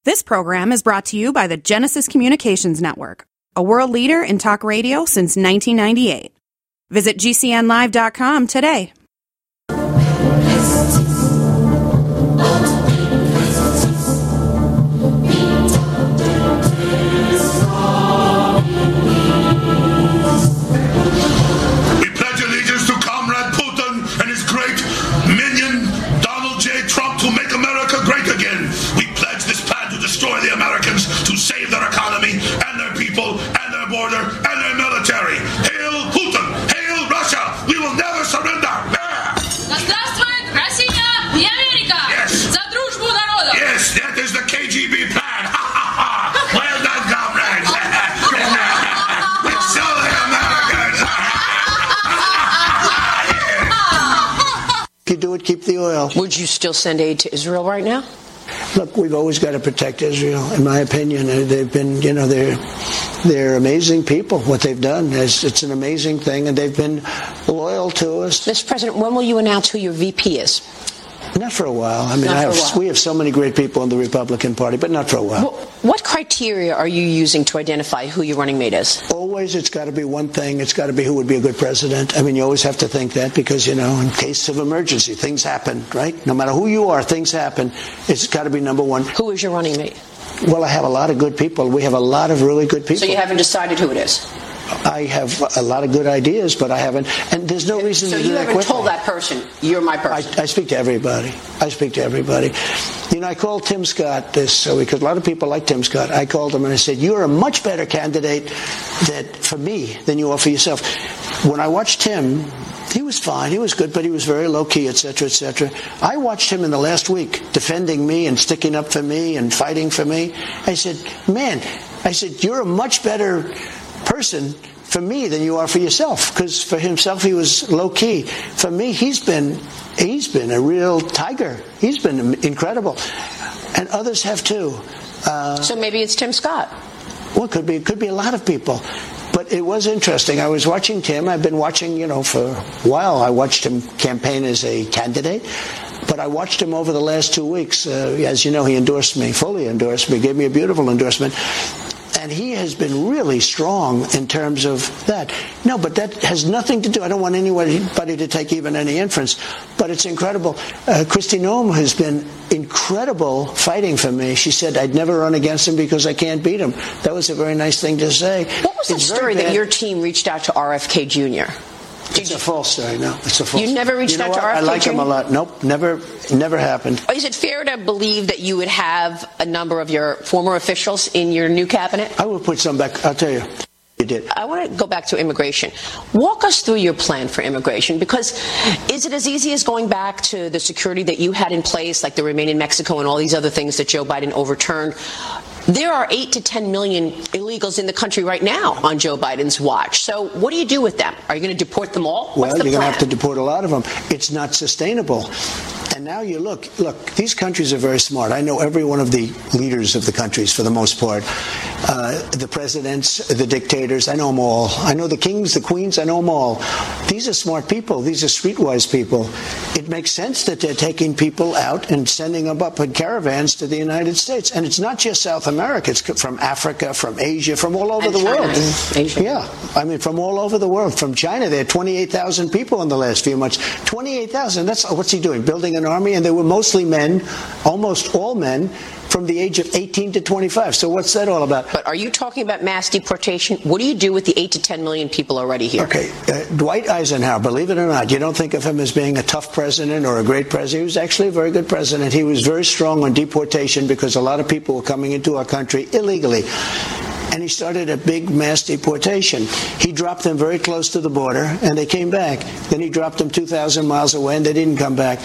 This program is brought to you by the Genesis Communications Network, a world leader in talk radio since 1998. Visit GCNlive.com today. Save their economy and their people and their border and their military. Hail Putin! Hail Russia! We will never surrender! Здравствует Россия и Америка! Yes! За дружбу народов! Yes, that is the KGB plan! Well done, comrades! Let's show the Americans! You do it, keep the oil. Would you still send aid to Israel right now? Look, we've always got to protect Israel, in my opinion. They've been, they're amazing people. What they've done it's an amazing thing, and they've been loyal to us. Mr. President, when will you announce who your VP is? Not for a while. I mean, we have so many great people in the Republican Party, but not for a while. Well, what criteria are you using to identify who your running mate is? Always, it's got to be one thing. It's got to be who would be a good president. I mean, you always have to think that because, in case of emergency, things happen, right? No matter who you are, things happen. It's got to be number one. Who is your running mate? Well, I have a lot of good people. We have a lot of really good people. So you haven't decided who it is? I have a lot of good ideas, but I haven't. And there's no reason to do that. So you haven't told that person, you're my person? I speak to everybody. I called Tim Scott because a lot of people like Tim Scott. I called him and I said, you're a much better candidate for me than you are for yourself. When I watched Tim, he was fine. He was good, but he was very low-key, et cetera, et cetera. I watched him in the last week defending me and sticking up for me and fighting for me. I said, you're a much better person for me than you are for yourself, because for himself he was low key. For me, he's been a real tiger. He's been incredible, and others have too. So maybe it's Tim Scott. Well, it could be a lot of people. But it was interesting. I was watching Tim. I've been watching, for a while. I watched him campaign as a candidate. But I watched him over the last 2 weeks. As you know, he fully endorsed me, gave me a beautiful endorsement. And he has been really strong in terms of that. No, but that has nothing to do. I don't want anybody to take even any inference. But it's incredible. Kristi Noem has been incredible fighting for me. She said I'd never run against him because I can't beat him. That was a very nice thing to say. What was the story that your team reached out to RFK Jr.? It's a false story. No, it's a false. You never reached out to RFK Jr.? I like him a lot. Nope, never happened. Is it fair to believe that you would have a number of your former officials in your new cabinet? I will put some back. I'll tell you. You did. I want to go back to immigration. Walk us through your plan for immigration, because is it as easy as going back to the security that you had in place, like the Remain in Mexico and all these other things that Joe Biden overturned? There are 8 to 10 million illegals in the country right now on Joe Biden's watch. So what do you do with them? Are you going to deport them all? Well, you're going to have to deport a lot of them. It's not sustainable. And now you look, these countries are very smart. I know every one of the leaders of the countries for the most part. The presidents, the dictators, I know them all. I know the kings, the queens, I know them all. These are smart people. These are streetwise people. It makes sense that they're taking people out and sending them up in caravans to the United States. And it's not just South America. It's from Africa, from Asia, from all over the world. Asia. Yeah. I mean, from all over the world. From China, there are 28,000 people in the last few months. 28,000. What's he doing? Building an army? And they were mostly men, almost all men, from the age of 18 to 25. So what's that all about? But are you talking about mass deportation? What do you do with the 8 to 10 million people already here? Okay, Dwight Eisenhower, believe it or not, you don't think of him as being a tough president or a great president. He was actually a very good president. He was very strong on deportation because a lot of people were coming into our country illegally. And he started a big mass deportation. He dropped them very close to the border, and they came back. Then he dropped them 2,000 miles away, and they didn't come back.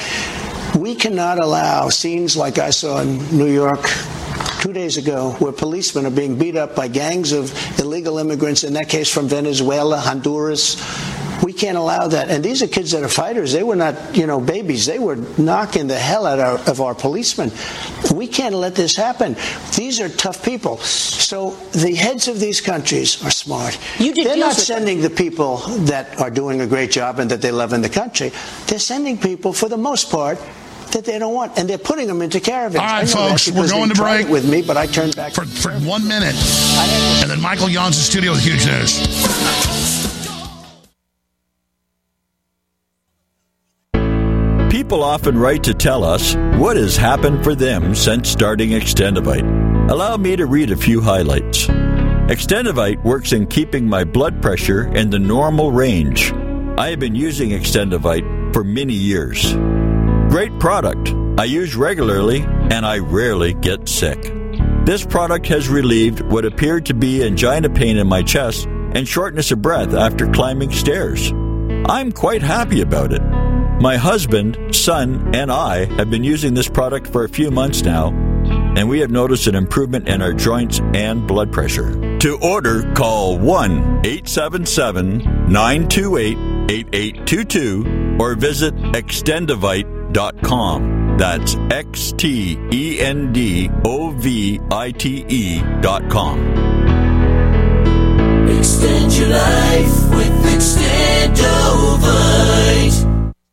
We cannot allow scenes like I saw in New York 2 days ago, where policemen are being beat up by gangs of illegal immigrants, in that case from Venezuela, Honduras. We can't allow that. And these are kids that are fighters. They were not, babies. They were knocking the hell out of our policemen. We can't let this happen. These are tough people. So the heads of these countries are smart. They're not sending the people that are doing a great job and that they love in the country. They're sending people, for the most part, that they don't want, and they're putting them into caravans. All right, folks, we're going to break with me, but I turned back for 1 minute, and then Michael Yon's in the studio with huge news. People often write to tell us what has happened for them since starting Extendivite. Allow me to read a few highlights. Extendivite works in keeping my blood pressure in the normal range. I have been using Extendivite for many years. Great product. I use regularly and I rarely get sick. This product has relieved what appeared to be angina pain in my chest and shortness of breath after climbing stairs. I'm quite happy about it. My husband, son, and I have been using this product for a few months now, and we have noticed an improvement in our joints and blood pressure. To order, call 1-877-928-8822 or visit Extendivite.com. That's XTENDOVITE.com. Extend your life with Extendovite.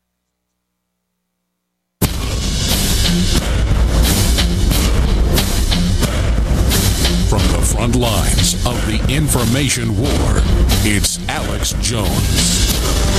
From the front lines of the information war, it's Alex Jones.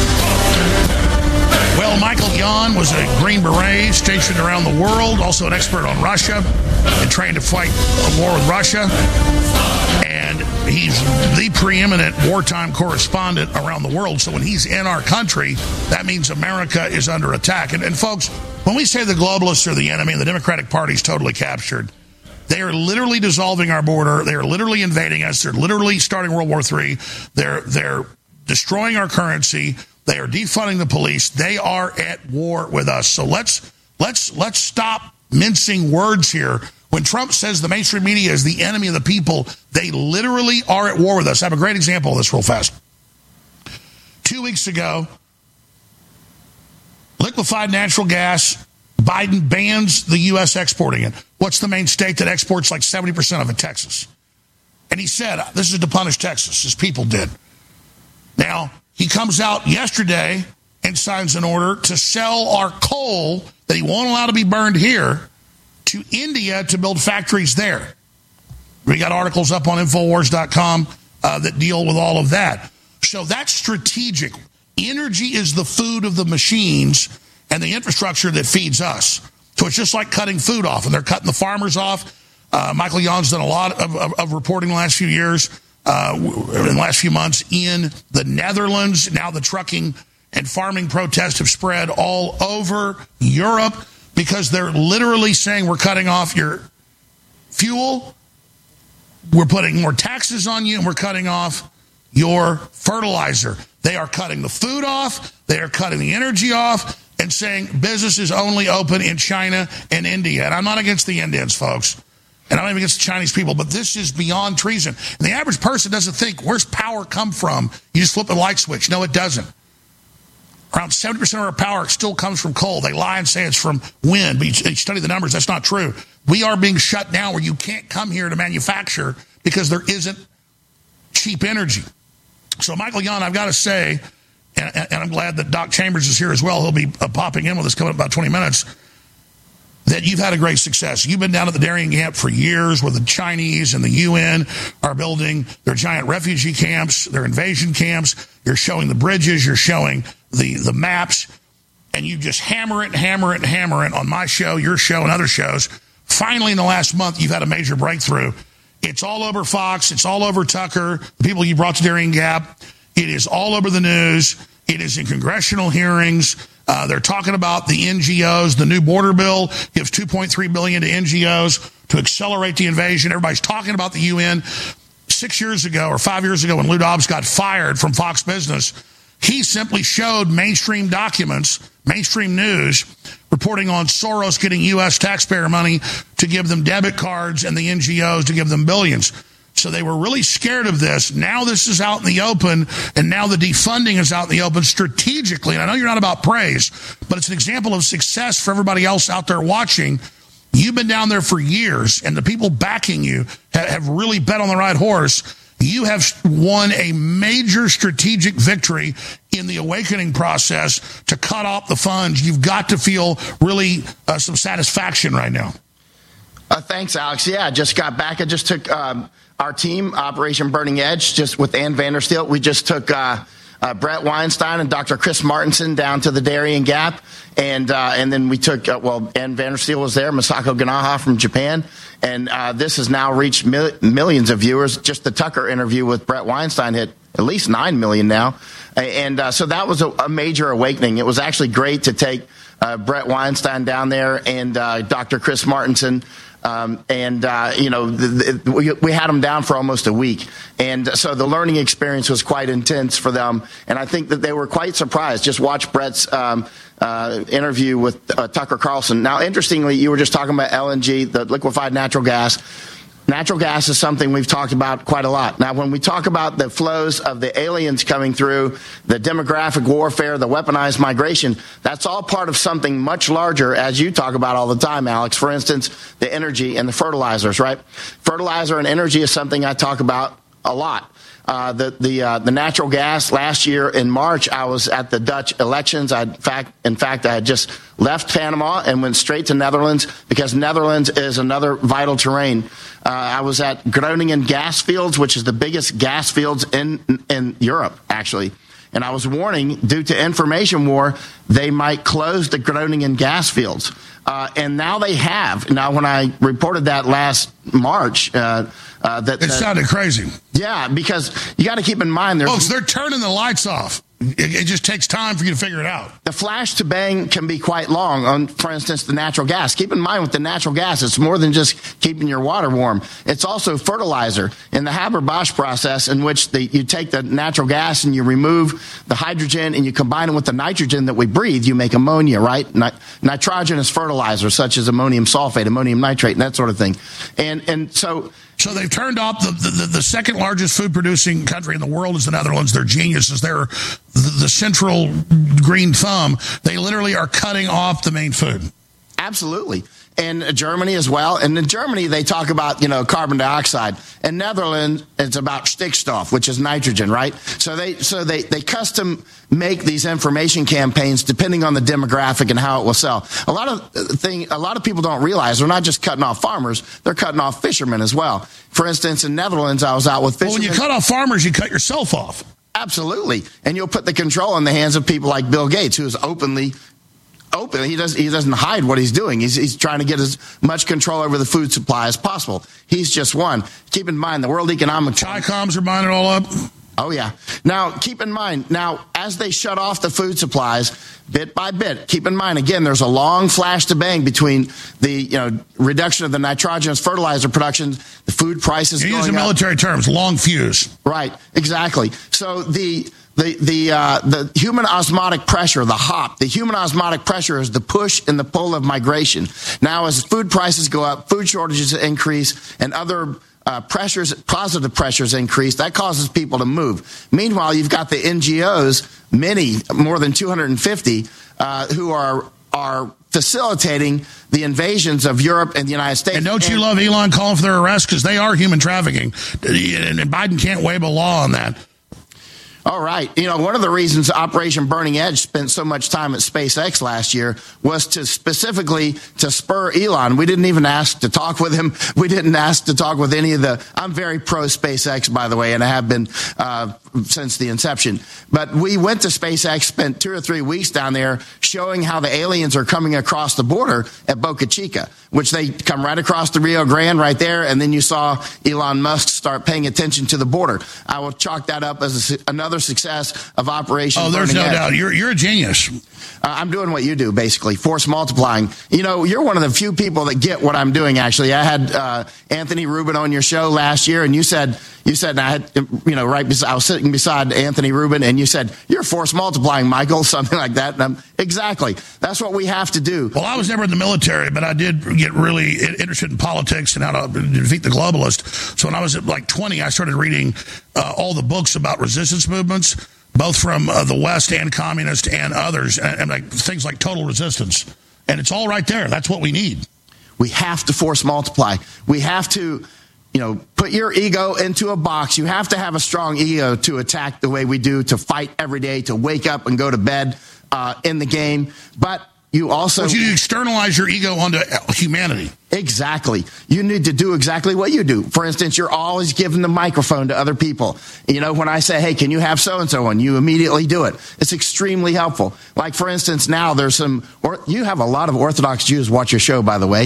Well, Michael Yon was a Green Beret stationed around the world, also an expert on Russia, and trained to fight a war with Russia. And he's the preeminent wartime correspondent around the world. So when he's in our country, that means America is under attack. And folks, when we say the globalists are the enemy and the Democratic Party is totally captured, they are literally dissolving our border. They are literally invading us. They're literally starting World War III. They're destroying our currency. They are defunding the police. They are at war with us. So let's stop mincing words here. When Trump says the mainstream media is the enemy of the people, they literally are at war with us. I have a great example of this real fast. 2 weeks ago, liquefied natural gas, Biden bans the U.S. exporting it. What's the main state that exports like 70% of it? Texas. And he said, this is to punish Texas, as people did. Now, he comes out yesterday and signs an order to sell our coal that he won't allow to be burned here to India to build factories there. We got articles up on Infowars.com that deal with all of that. So that's strategic. Energy is the food of the machines and the infrastructure that feeds us. So it's just like cutting food off, and they're cutting the farmers off. Michael Yon's done a lot of reporting in the last few years, in the last few months in the Netherlands. Now the trucking and farming protests have spread all over Europe because they're literally saying we're cutting off your fuel, we're putting more taxes on you, and we're cutting off your fertilizer. They are cutting the food off, they are cutting the energy off, and saying business is only open in China and India. And I'm not against the Indians, folks. And I'm not even against the Chinese people, but this is beyond treason. And the average person doesn't think, where's power come from? You just flip a light switch. No, it doesn't. Around 70% of our power still comes from coal. They lie and say it's from wind, but you study the numbers, that's not true. We are being shut down where you can't come here to manufacture because there isn't cheap energy. So, Michael Yon, I've got to say, and I'm glad that Doc Chambers is here as well. He'll be popping in with us coming up about 20 minutes, that you've had a great success. You've been down at the Darien Gap for years where the Chinese and the UN are building their giant refugee camps, their invasion camps. You're showing the bridges. You're showing the maps. And you just hammer it on my show, your show, and other shows. Finally, in the last month, you've had a major breakthrough. It's all over Fox. It's all over Tucker, the people you brought to Darien Gap. It is all over the news. It is in congressional hearings. They're talking about the NGOs. The new border bill gives $2.3 billion to NGOs to accelerate the invasion. Everybody's talking about the UN. 6 years ago or 5 years ago when Lou Dobbs got fired from Fox Business, he simply showed mainstream documents, mainstream news, reporting on Soros getting U.S. taxpayer money to give them debit cards and the NGOs to give them billions. So they were really scared of this. Now this is out in the open, and now the defunding is out in the open strategically. And I know you're not about praise, but it's an example of success for everybody else out there watching. You've been down there for years, and the people backing you have really bet on the right horse. you have won a major strategic victory in the awakening process to cut off the funds. You've got to feel really some satisfaction right now. Thanks, Alex. Yeah, I just got back. I just took our team, Operation Burning Edge, just with Ann Vandersteel. We just took Brett Weinstein and Dr. Chris Martenson down to the Darien Gap. And then we took, Ann Vandersteel was there, Masako Ganaha from Japan. And this has now reached millions of viewers. Just the Tucker interview with Brett Weinstein hit at least 9 million now. And so that was a major awakening. It was actually great to take Brett Weinstein down there and Dr. Chris Martenson. We had them down for almost a week. And so the learning experience was quite intense for them. And I think that they were quite surprised. Just watch Brett's interview with Tucker Carlson. Now, interestingly, you were just talking about LNG, the liquefied natural gas. Natural gas is something we've talked about quite a lot. Now, when we talk about the flows of the aliens coming through, the demographic warfare, the weaponized migration, that's all part of something much larger, as you talk about all the time, Alex. For instance, the energy and the fertilizers, right? Fertilizer and energy is something I talk about a lot. The natural gas last year in March, I was at the Dutch elections. In fact, I had just left Panama and went straight to Netherlands because Netherlands is another vital terrain. I was at Groningen gas fields, which is the biggest gas fields in Europe, actually. And I was warning, due to information war, they might close the Groningen gas fields. And now they have. Now, when I reported that last March, it sounded crazy. Yeah, because you got to keep in mind, folks, they're turning the lights off. It just takes time for you to figure it out. The flash to bang can be quite long on, for instance, the natural gas. Keep in mind with the natural gas, it's more than just keeping your water warm. It's also fertilizer. In the Haber-Bosch process, in which you take the natural gas and you remove the hydrogen and you combine it with the nitrogen that we breathe, you make ammonia, right? Nitrogenous fertilizer, such as ammonium sulfate, ammonium nitrate, and that sort of thing. So they've turned off the second largest food producing country in the world is the Netherlands. They're geniuses. They're the central green thumb. They literally are cutting off the main food. Absolutely. And Germany as well. And in Germany, they talk about, carbon dioxide. In Netherlands, it's about Stickstoff, which is nitrogen, right? So they custom make these information campaigns depending on the demographic and how it will sell. A lot of people don't realize they're not just cutting off farmers, they're cutting off fishermen as well. For instance, in Netherlands, I was out with fishermen. Well, when you cut off farmers, you cut yourself off. Absolutely. And you'll put the control in the hands of people like Bill Gates, who is open. He doesn't hide what he's doing. He's trying to get as much control over the food supply as possible. He's just one. Keep in mind, the World Economic Forum. Chi-coms are buying it all up. Oh, yeah. Now, keep in mind, as they shut off the food supplies bit by bit, keep in mind, again, there's a long flash to bang between the reduction of the nitrogenous fertilizer production, the food prices going up. Use the military terms, long fuse. Right, exactly. So the human osmotic pressure, the HOP, the human osmotic pressure is the push and the pull of migration. Now, as food prices go up, food shortages increase, and other positive pressures increase, that causes people to move. Meanwhile, you've got the NGOs, many, more than 250, who are facilitating the invasions of Europe and the United States. And don't you love Elon calling for their arrest? Because they are human trafficking. And Biden can't wave a law on that. All right. One of the reasons Operation Burning Edge spent so much time at SpaceX last year was to specifically to spur Elon. We didn't even ask to talk with him. We didn't ask to talk with any of I'm very pro SpaceX, by the way, and I have been since the inception. But we went to SpaceX, spent 2 or 3 weeks down there showing how the aliens are coming across the border at Boca Chica, which they come right across the Rio Grande right there. And then you saw Elon Musk start paying attention to the border. I will chalk that up as another success of Operation Burning Edge. Oh, there's no doubt. You're a genius. I'm doing what you do, basically, force multiplying. You're one of the few people that get what I'm doing, actually. I had Anthony Rubin on your show last year, and you said, and I had, I was sitting beside Anthony Rubin, and you said, you're force multiplying, Michael, something like that. And exactly. That's what we have to do. Well, I was never in the military, but I did get really interested in politics and how to defeat the globalists. So when I was at 20, I started reading all the books about resistance movements, both from the West and communist and others, and things like Total Resistance. And it's all right there. That's what we need. We have to force multiply. We have to put your ego into a box. You have to have a strong ego to attack the way we do, to fight every day, to wake up and go to bed in the game. But you also... But you externalize your ego onto humanity. Exactly. You need to do exactly what you do. For instance, you're always giving the microphone to other people. When I say, hey, can you have so-and-so on? You immediately do it. It's extremely helpful. Like, for instance, now there's you have a lot of Orthodox Jews watch your show, by the way.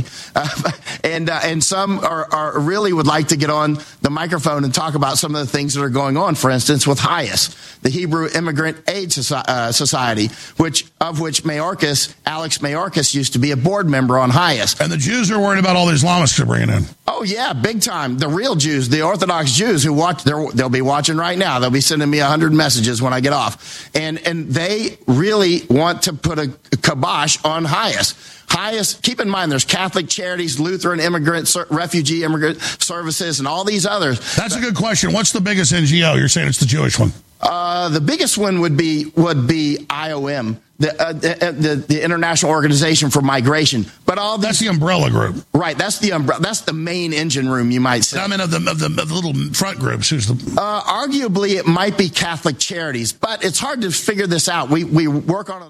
And some are really would like to get on the microphone and talk about some of the things that are going on, for instance, with HIAS, the Hebrew Immigrant Aid Society, which Alex Mayorkas used to be a board member on HIAS. And the Jews are worried about all the Islamists they're bringing in. Oh, yeah, big time. The real Jews, the Orthodox Jews who watch, they'll be watching right now. They'll be sending me 100 messages when I get off. And they really want to put a kibosh on HIAS. HIAS, keep in mind, there's Catholic Charities, Lutheran Refugee Immigrant Services, and all these others. That's a good question. What's the biggest NGO? You're saying it's the Jewish one. The biggest one would be IOM, the International Organization for Migration. But that's the umbrella group, right? That's the umbrella. That's the main engine room, you might say. I mean, of the little front groups. Who's the? Arguably, it might be Catholic Charities, but it's hard to figure this out. We work on it.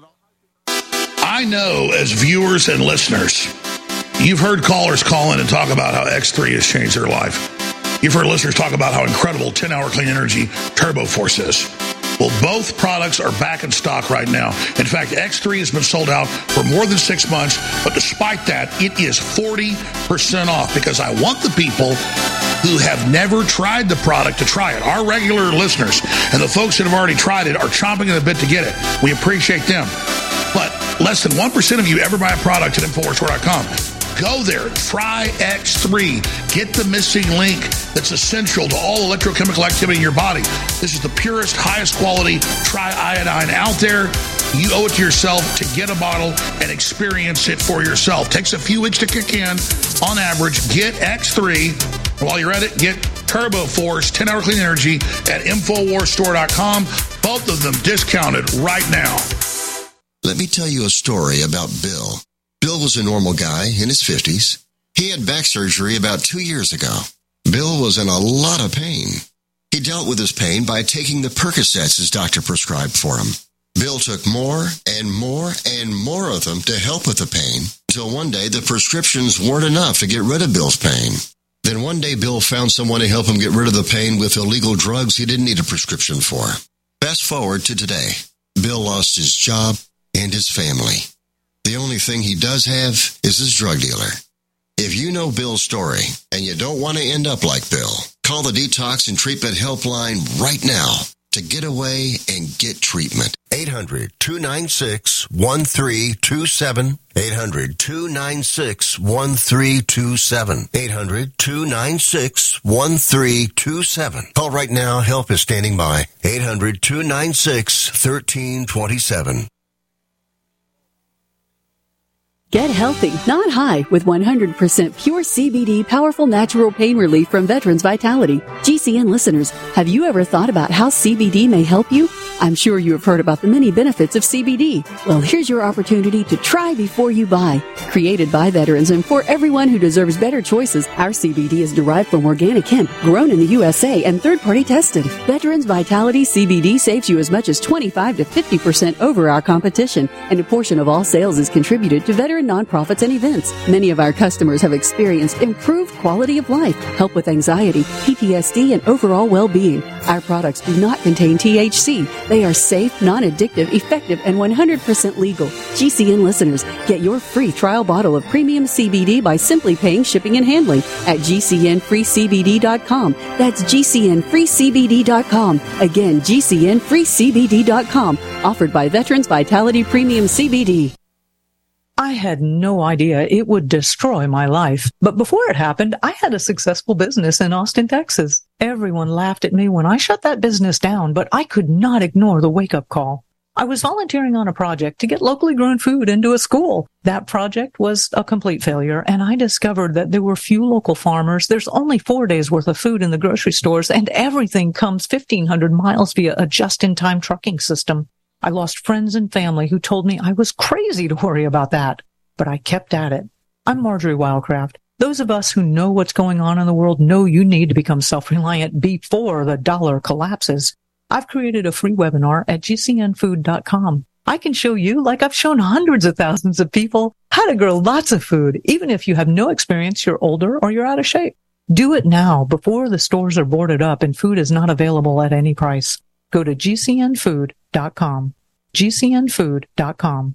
I know, as viewers and listeners, you've heard callers call in and talk about how X3 has changed their life. You've heard listeners talk about how incredible 10-hour clean energy Turbo Force is. Well, both products are back in stock right now. In fact, X3 has been sold out for more than 6 months, but despite that, it is 40% off because I want the people who have never tried the product to try it. Our regular listeners and the folks that have already tried it are chomping at the bit to get it. We appreciate them. But less than 1% of you ever buy a product at InfoWarsStore.com. Go there, try X3. Get the missing link that's essential to all electrochemical activity in your body. This is the purest, highest quality triiodine out there. You owe it to yourself to get a bottle and experience it for yourself. Takes a few weeks to kick in. On average, get X3. While you're at it, get Turbo Force 10-hour clean energy at InfoWarsStore.com. Both of them discounted right now. Let me tell you a story about Bill. Bill was a normal guy in his 50s. He had back surgery about 2 years ago. Bill was in a lot of pain. He dealt with his pain by taking the Percocets his doctor prescribed for him. Bill took more and more and more of them to help with the pain, until one day the prescriptions weren't enough to get rid of Bill's pain. Then one day Bill found someone to help him get rid of the pain with illegal drugs he didn't need a prescription for. Fast forward to today. Bill lost his job and his family. The only thing he does have is his drug dealer. If you know Bill's story and you don't want to end up like Bill, call the Detox and Treatment Helpline right now to get away and get treatment. 800-296-1327. 800-296-1327. 800-296-1327. Call right now. Help is standing by. 800-296-1327. Get healthy, not high, with 100% pure CBD powerful natural pain relief from Veterans Vitality. GCN listeners, have you ever thought about how CBD may help you? I'm sure you have heard about the many benefits of CBD. Well, here's your opportunity to try before you buy. Created by veterans and for everyone who deserves better choices, our CBD is derived from organic hemp, grown in the USA and third-party tested. Veterans Vitality CBD saves you as much as 25 to 50% over our competition, and a portion of all sales is contributed to veteran nonprofits and events. Many of our customers have experienced improved quality of life, help with anxiety, PTSD, and overall well-being. Our products do not contain THC. They are safe, non-addictive, effective, and 100% legal. GCN listeners, get your free trial bottle of premium CBD by simply paying shipping and handling at GCNFreeCBD.com. That's GCNFreeCBD.com. Again, GCNFreeCBD.com. Offered by Veterans Vitality Premium CBD. I had no idea it would destroy my life. But before it happened, I had a successful business in Austin, Texas. Everyone laughed at me when I shut that business down, but I could not ignore the wake-up call. I was volunteering on a project to get locally grown food into a school. That project was a complete failure, and I discovered that there were few local farmers. There's only 4 days worth of food in the grocery stores, and everything comes 1,500 miles via a just-in-time trucking system. I lost friends and family who told me I was crazy to worry about that, but I kept at it. I'm Marjorie Wildcraft. Those of us who know what's going on in the world know you need to become self-reliant before the dollar collapses. I've created a free webinar at gcnfood.com. I can show you, like I've shown hundreds of thousands of people, how to grow lots of food, even if you have no experience, you're older, or you're out of shape. Do it now before the stores are boarded up and food is not available at any price. Go to gcnfood.com. gcnfood.com.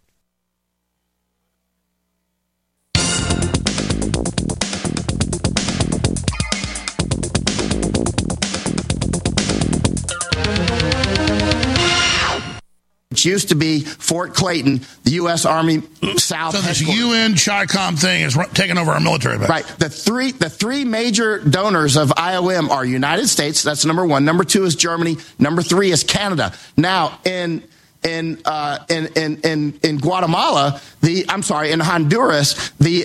Which used to be Fort Clayton, the U.S. Army South. So this UN CHICOM thing is taking over our military base. Right. The three major donors of IOM are United States. That's number one. Number two is Germany. Number three is Canada. Now, in Guatemala, in Honduras, the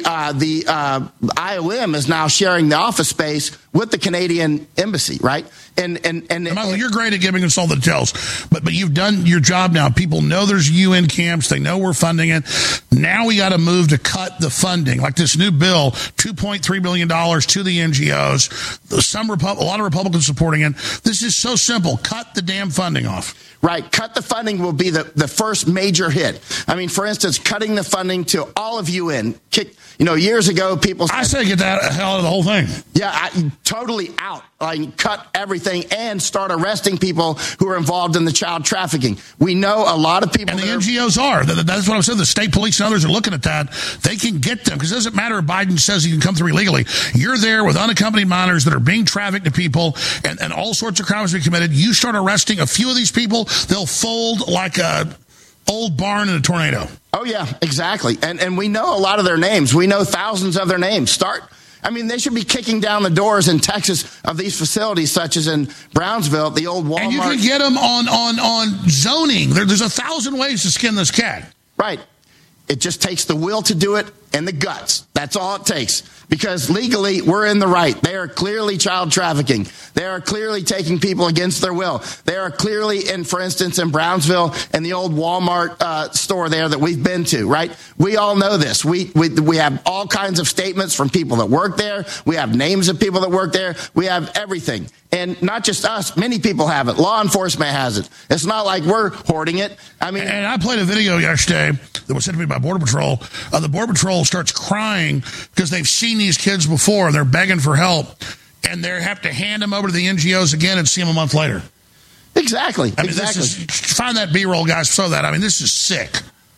IOM is now sharing the office space with the Canadian embassy, right? And Michael, you're great at giving us all the details, but you've done your job now. People know there's UN camps. They know we're funding it. Now we got to move to cut the funding, like this new bill, $2.3 billion to the NGOs. A lot of Republicans supporting it. This is so simple. Cut the damn funding off. Right. Cut the funding will be the first major hit. I mean, for instance, cutting the funding to all of UN. Years ago, people said, I say get that hell out of the whole thing. Yeah, totally out. Cut everything and start arresting people who are involved in the child trafficking. We know a lot of people. And the NGOs are. That's what I'm saying. The state police and others are looking at that. They can get them because it doesn't matter if Biden says he can come through illegally. You're there with unaccompanied minors that are being trafficked to people and all sorts of crimes being committed. You start arresting a few of these people, they'll fold like a old barn in a tornado. Oh, yeah, exactly. And we know a lot of their names. We know thousands of their names. They should be kicking down the doors in Texas of these facilities, such as in Brownsville, the old Walmart. And you can get them on zoning. There's 1,000 ways to skin this cat. Right. It just takes the will to do it and the guts. That's all it takes. Because legally, we're in the right. They are clearly child trafficking. They are clearly taking people against their will. They are clearly, for instance, in Brownsville and the old Walmart store there that we've been to, right? We all know this. We have all kinds of statements from people that work there. We have names of people that work there. We have everything. And not just us. Many people have it. Law enforcement has it. It's not like we're hoarding it. And I played a video yesterday that was sent to me by Border Patrol. The Border Patrol starts crying because they've seen these kids before and they're begging for help, and they have to hand them over to the NGOs again and see them a month later. Exactly. Find that B-roll, guys. Show that. This is sick.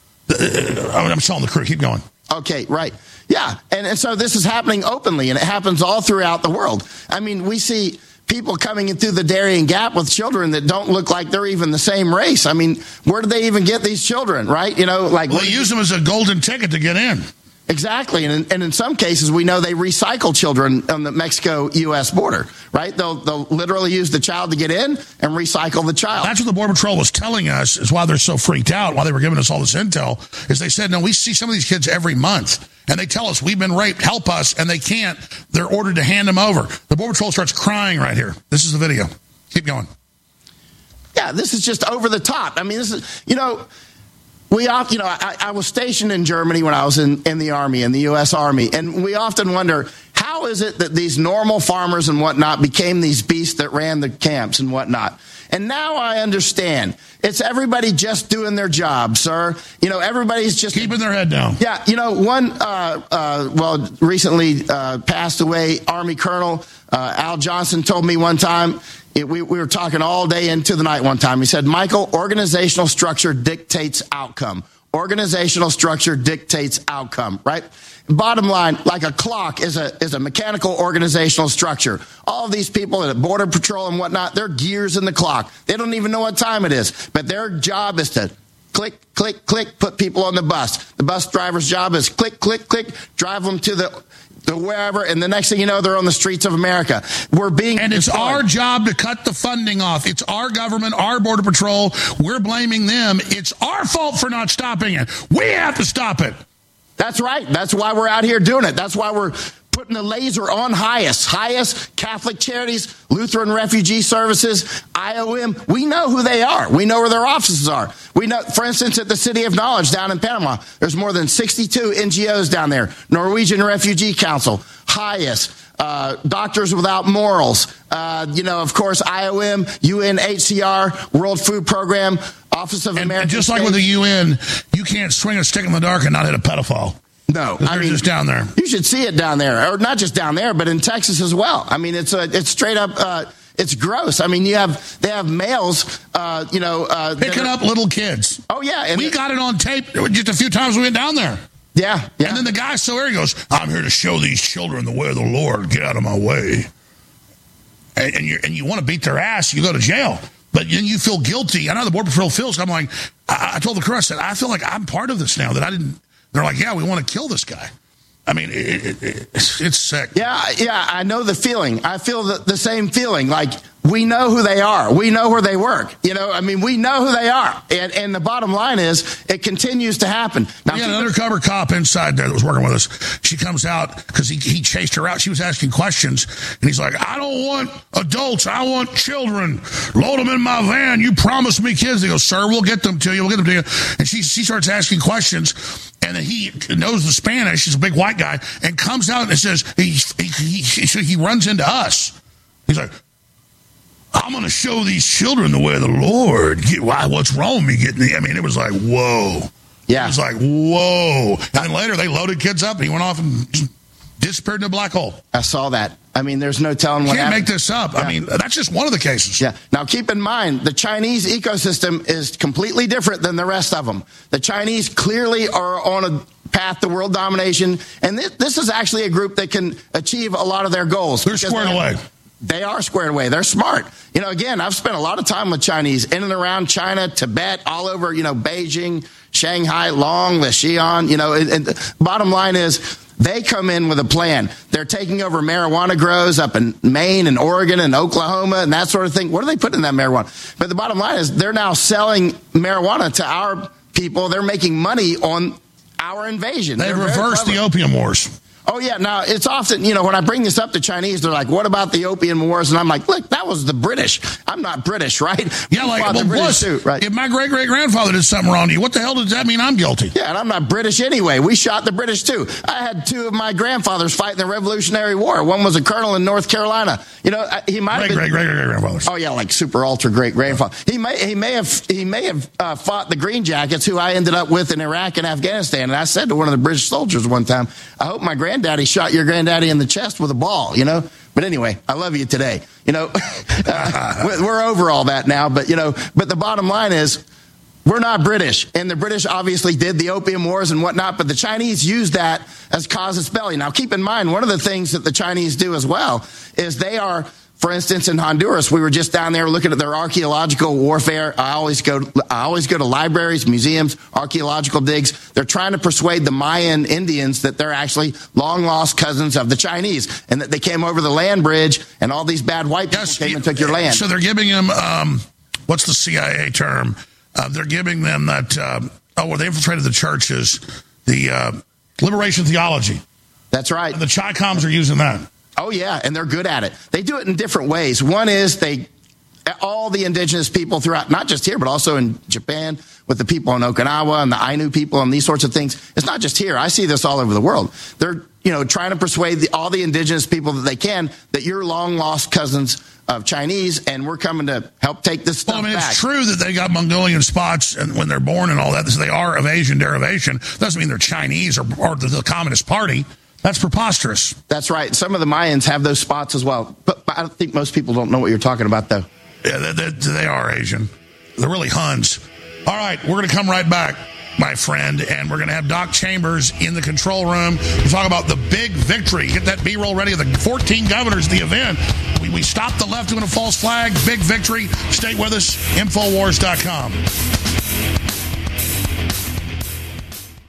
I'm telling the crew. Keep going. Okay, right. Yeah, and so this is happening openly, and it happens all throughout the world. We see people coming in through the Darien Gap with children that don't look like they're even the same race. Where do they even get these children, right? They use them as a golden ticket to get in. Exactly. And in some cases, we know they recycle children on the Mexico-U.S. border, right? They'll literally use the child to get in and recycle the child. That's what the Border Patrol was telling us is why they're so freaked out, why they were giving us all this intel, is they said, no, we see some of these kids every month. And they tell us, we've been raped, help us, and they can't. They're ordered to hand them over. The Border Patrol starts crying right here. This is the video. Keep going. Yeah, this is just over the top. This is, I was stationed in Germany when I was in the Army, in the U.S. Army, and we often wonder, how is it that these normal farmers and whatnot became these beasts that ran the camps and whatnot? And now I understand. It's everybody just doing their job, sir. Everybody's just keeping their head down. Yeah. One, recently passed away Army Colonel Al Johnson told me one time, we were talking all day into the night one time. He said, Michael, organizational structure dictates outcome. Organizational structure dictates outcome, right? Bottom line, like a clock is a mechanical organizational structure. All of these people at Border Patrol and whatnot, they're gears in the clock. They don't even know what time it is. But their job is to click, click, click, put people on the bus. The bus driver's job is click, click, click, drive them to the wherever, and the next thing you know, they're on the streets of America. And it's our job to cut the funding off. It's our government, our Border Patrol. We're blaming them. It's our fault for not stopping it. We have to stop it. That's right. That's why we're out here doing it. That's why we're putting the laser on HIAS, Catholic Charities, Lutheran Refugee Services, IOM. We know who they are. We know where their offices are. We know, for instance, at the City of Knowledge down in Panama, there's more than 62 NGOs down there. Norwegian Refugee Council, HIAS, Doctors Without Morals, of course, IOM, UNHCR, World Food Program, Office of American And just States. like with the UN, you can't swing a stick in the dark and not hit a pedophile. No, they're just down there. You should see it down there, or not just down there, but in Texas as well. I mean, it's straight up, it's gross. I mean, they have males, picking up little kids. Oh yeah, and we got it on tape just a few times we went down there. Yeah. And then the guy's so angry, he goes, "I'm here to show these children the way of the Lord. Get out of my way." And you want to beat their ass, you go to jail. But then you feel guilty. I know the Border Patrol feels. I'm like, I told the crew, I said, I feel like I'm part of this now. That I didn't. They're like, yeah, we want to kill this guy. I mean, it's sick. Yeah, I know the feeling. I feel the same feeling. Like, we know who they are. We know where they work. We know who they are. And the bottom line is, it continues to happen. Now, we had an undercover cop inside there that was working with us. She comes out because he chased her out. She was asking questions. And he's like, I don't want adults. I want children. Load them in my van. You promised me kids. They go, sir, we'll get them to you. We'll get them to you. And she starts asking questions. And then he knows the Spanish. He's a big white guy. And comes out and says, he runs into us. He's like, I'm going to show these children the way of the Lord. What's wrong with me getting the... I mean, it was like, whoa. Yeah. It was like, whoa. And then later, they loaded kids up, and he went off and disappeared in a black hole. I saw that. I mean, there's no telling what happened. You can't make this up. Yeah. I mean, that's just one of the cases. Yeah. Now, keep in mind, the Chinese ecosystem is completely different than the rest of them. The Chinese clearly are on a path to world domination, and this is actually a group that can achieve a lot of their goals. They're squared away. They are squared away. They're smart. Again, I've spent a lot of time with Chinese in and around China, Tibet, all over, Beijing, Shanghai, Long, the Xi'an, and the bottom line is they come in with a plan. They're taking over marijuana grows up in Maine and Oregon and Oklahoma and that sort of thing. What are they putting in that marijuana? But the bottom line is they're now selling marijuana to our people. They're making money on our invasion. They've reversed the opium wars. Oh, yeah. Now, it's often, when I bring this up to Chinese, they're like, what about the opium wars? And I'm like, look, that was the British. I'm not British, right? Yeah, right? If my great-great-grandfather did something wrong to you, what the hell does that mean I'm guilty? Yeah, and I'm not British anyway. We shot the British, too. I had two of my grandfathers fight in the Revolutionary War. One was a colonel in North Carolina. He might have been... Great-great-great-grandfathers. Oh, yeah, like super-ultra-great-grandfather. He may have fought the Green Jackets, who I ended up with in Iraq and Afghanistan. And I said to one of the British soldiers one time, I hope my granddaddy shot your granddaddy in the chest with a ball, But anyway, I love you today. We're over all that now, but the bottom line is we're not British. And the British obviously did the opium wars and whatnot, but the Chinese used that as casus belli. Now, keep in mind, one of the things that the Chinese do as well is they are... For instance, in Honduras, we were just down there looking at their archaeological warfare. I always go to libraries, museums, archaeological digs. They're trying to persuade the Mayan Indians that they're actually long-lost cousins of the Chinese and that they came over the land bridge and all these bad white people came and took your land. So they're giving them, what's the CIA term? They're giving them that, where they infiltrated the churches, the liberation theology. That's right. And the Chi-Coms are using that. Oh, yeah, and they're good at it. They do it in different ways. One is all the indigenous people throughout, not just here, but also in Japan with the people in Okinawa and the Ainu people and these sorts of things. It's not just here. I see this all over the world. They're, trying to persuade all the indigenous people that they can that you're long-lost cousins of Chinese, and we're coming to help take this stuff back. It's true that they got Mongolian spots and when they're born and all that. They are of Asian derivation. Doesn't mean they're Chinese or the Communist Party. That's preposterous. That's right. Some of the Mayans have those spots as well. But I think most people don't know what you're talking about, though. Yeah, they are Asian. They're really Huns. All right, we're going to come right back, my friend, and we're going to have Doc Chambers in the control room to talk about the big victory. Get that B-roll ready of the 14 governors of the event. We stopped the left doing a false flag. Big victory. Stay with us. Infowars.com.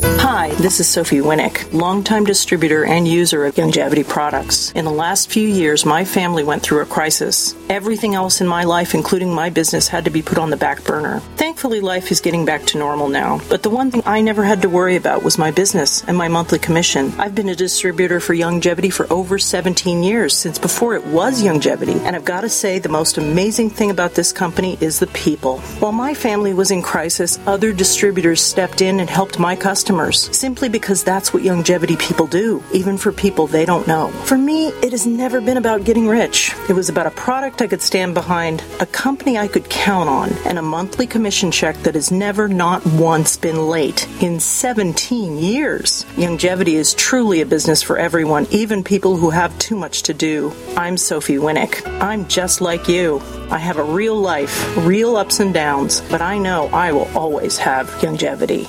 Hi, this is Sophie Winnick, longtime distributor and user of Youngevity products. In the last few years, my family went through a crisis. Everything else in my life, including my business, had to be put on the back burner. Thankfully, life is getting back to normal now. But the one thing I never had to worry about was my business and my monthly commission. I've been a distributor for Youngevity for over 17 years, since before it was Youngevity. And I've got to say, the most amazing thing about this company is the people. While my family was in crisis, other distributors stepped in and helped my customers, simply because that's what Youngevity people do, even for people they don't know. For me, it has never been about getting rich. It was about a product I could stand behind, a company I could count on, and a monthly commission check that has never, not once, been late in 17 years. Youngevity is truly a business for everyone, even people who have too much to do. I'm Sophie Winnick. I'm just like you. I have a real life, real ups and downs, but I know I will always have Youngevity.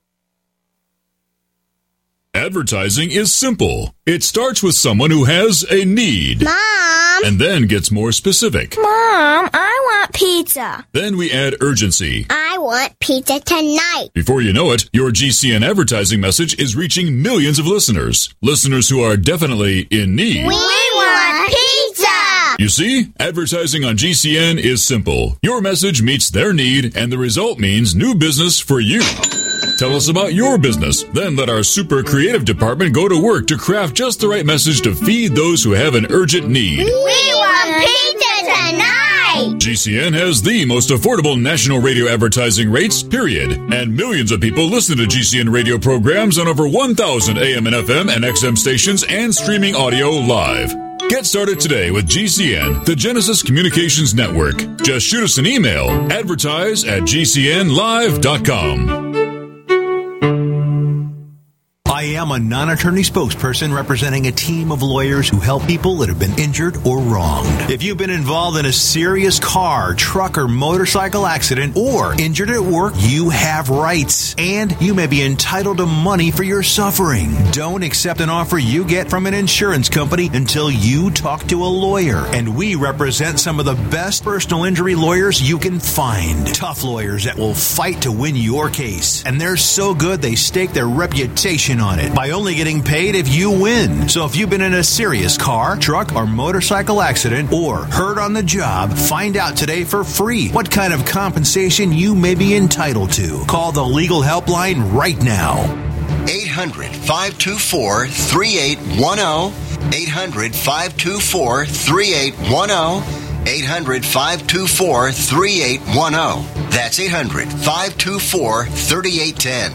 Advertising is simple. It starts with someone who has a need. Mom! And then gets more specific. Mom, I want pizza. Then we add urgency. I want pizza tonight. Before you know it, your GCN advertising message is reaching millions of listeners. Listeners who are definitely in need. We want pizza! You see, advertising on GCN is simple. Your message meets their need, and the result means new business for you. Tell us about your business. Then let our super creative department go to work to craft just the right message to feed those who have an urgent need. We want pizza tonight! GCN has the most affordable national radio advertising rates, period. And millions of people listen to GCN radio programs on over 1,000 AM and FM and XM stations and streaming audio live. Get started today with GCN, the Genesis Communications Network. Just shoot us an email, advertise@gcnlive.com. I am a non-attorney spokesperson representing a team of lawyers who help people that have been injured or wronged. If you've been involved in a serious car, truck, or motorcycle accident or injured at work, you have rights, and you may be entitled to money for your suffering. Don't accept an offer you get from an insurance company until you talk to a lawyer, and we represent some of the best personal injury lawyers you can find. Tough lawyers that will fight to win your case, and they're so good they stake their reputation on it by only getting paid if you win. So if you've been in a serious car, truck, or motorcycle accident or hurt on the job, find out today for free what kind of compensation you may be entitled to. Call the legal helpline right now. 800-524-3810. 800-524-3810. 800-524-3810. That's 800-524-3810.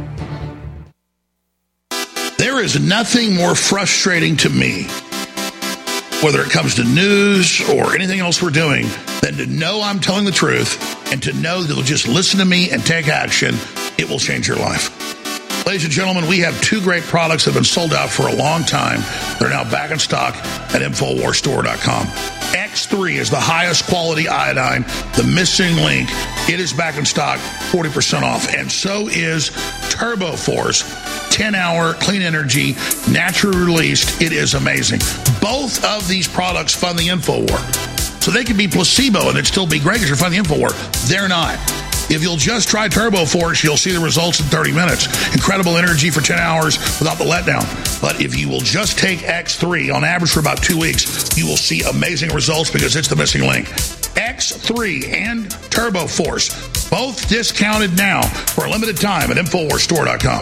There is nothing more frustrating to me, whether it comes to news or anything else we're doing, than to know I'm telling the truth and to know that they'll just listen to me and take action. It will change your life. Ladies and gentlemen, we have two great products that have been sold out for a long time. They're now back in stock at InfoWarsStore.com. X3 is the highest quality iodine, the missing link. It is back in stock, 40% off. And so is TurboForce, 10-hour clean energy, naturally released. It is amazing. Both of these products fund the InfoWar. So they could be placebo and it'd still be great because you're funding the InfoWar. They're not. If you'll just try TurboForce, you'll see the results in 30 minutes. Incredible energy for 10 hours without the letdown. But if you will just take X3 on average for about 2 weeks, you will see amazing results because it's the missing link. X3 and TurboForce, both discounted now for a limited time at InfoWarsStore.com.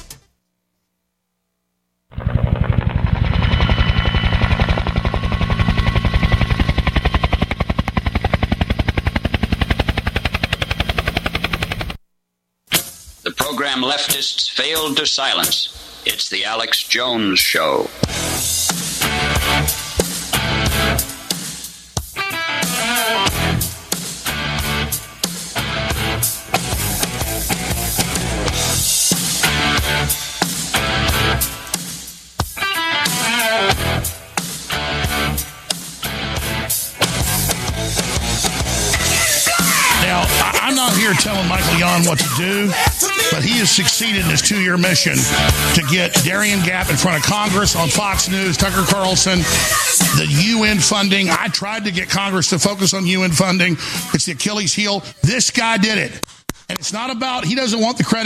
The program leftists failed to silence. It's the Alex Jones Show. Now, I'm not here telling Michael Yon what to do, but he has succeeded in his 2-year mission to get Darian Gap in front of Congress on Fox News, Tucker Carlson, the UN funding. I tried to get Congress to focus on UN funding. It's the Achilles heel. This guy did it. And it's not about, he doesn't want the credit.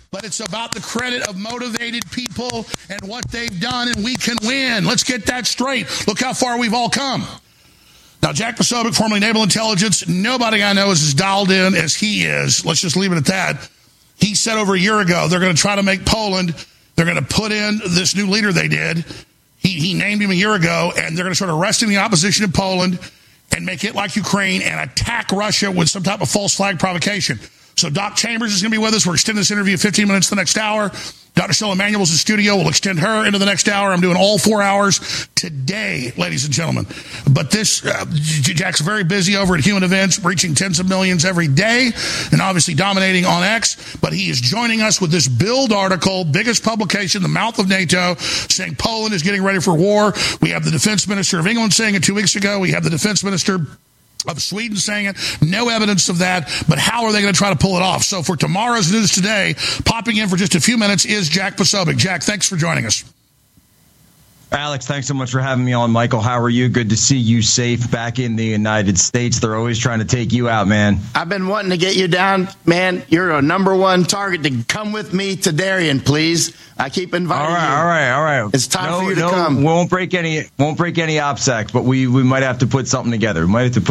but it's about the credit of motivated people and what they've done, and we can win. Let's get that straight. Look how far we've all come. Now, Jack Posobiec, formerly Naval Intelligence, nobody I know is as dialed in as he is. Let's just leave it at that. He said over a year ago they're going to try to make Poland, they're going to put in this new leader they did. He named him a year ago, and they're going to start arresting the opposition in Poland and make it like Ukraine and attack Russia with some type of false flag provocation. So Doc Chambers is going to be with us. We're extending this interview 15 minutes the next hour. Dr. Stella Manuel's in studio. We'll extend her into the next hour. I'm doing all 4 hours today, ladies and gentlemen. But this, Jack's very busy over at Human Events, reaching tens of millions every day and obviously dominating on X. But he is joining us with this Bild article, biggest publication, the mouth of NATO, saying Poland is getting ready for war. We have the defense minister of England saying it 2 weeks ago. We have the defense minister of Sweden saying it. No evidence of that, but how are they going to try to pull it off? So for tomorrow's News Today, popping in for just a few minutes is Jack Posobiec. Jack, thanks for joining us. Alex, thanks so much for having me on. Michael, how are you? Good to see you safe back in the United States. They're always trying to take you out, man. I've been wanting to get you down, man. You're a number one target to come with me to Darien, please. I keep inviting you. All right. It's time for you to come. We won't break any OPSEC, but we might have to put something together.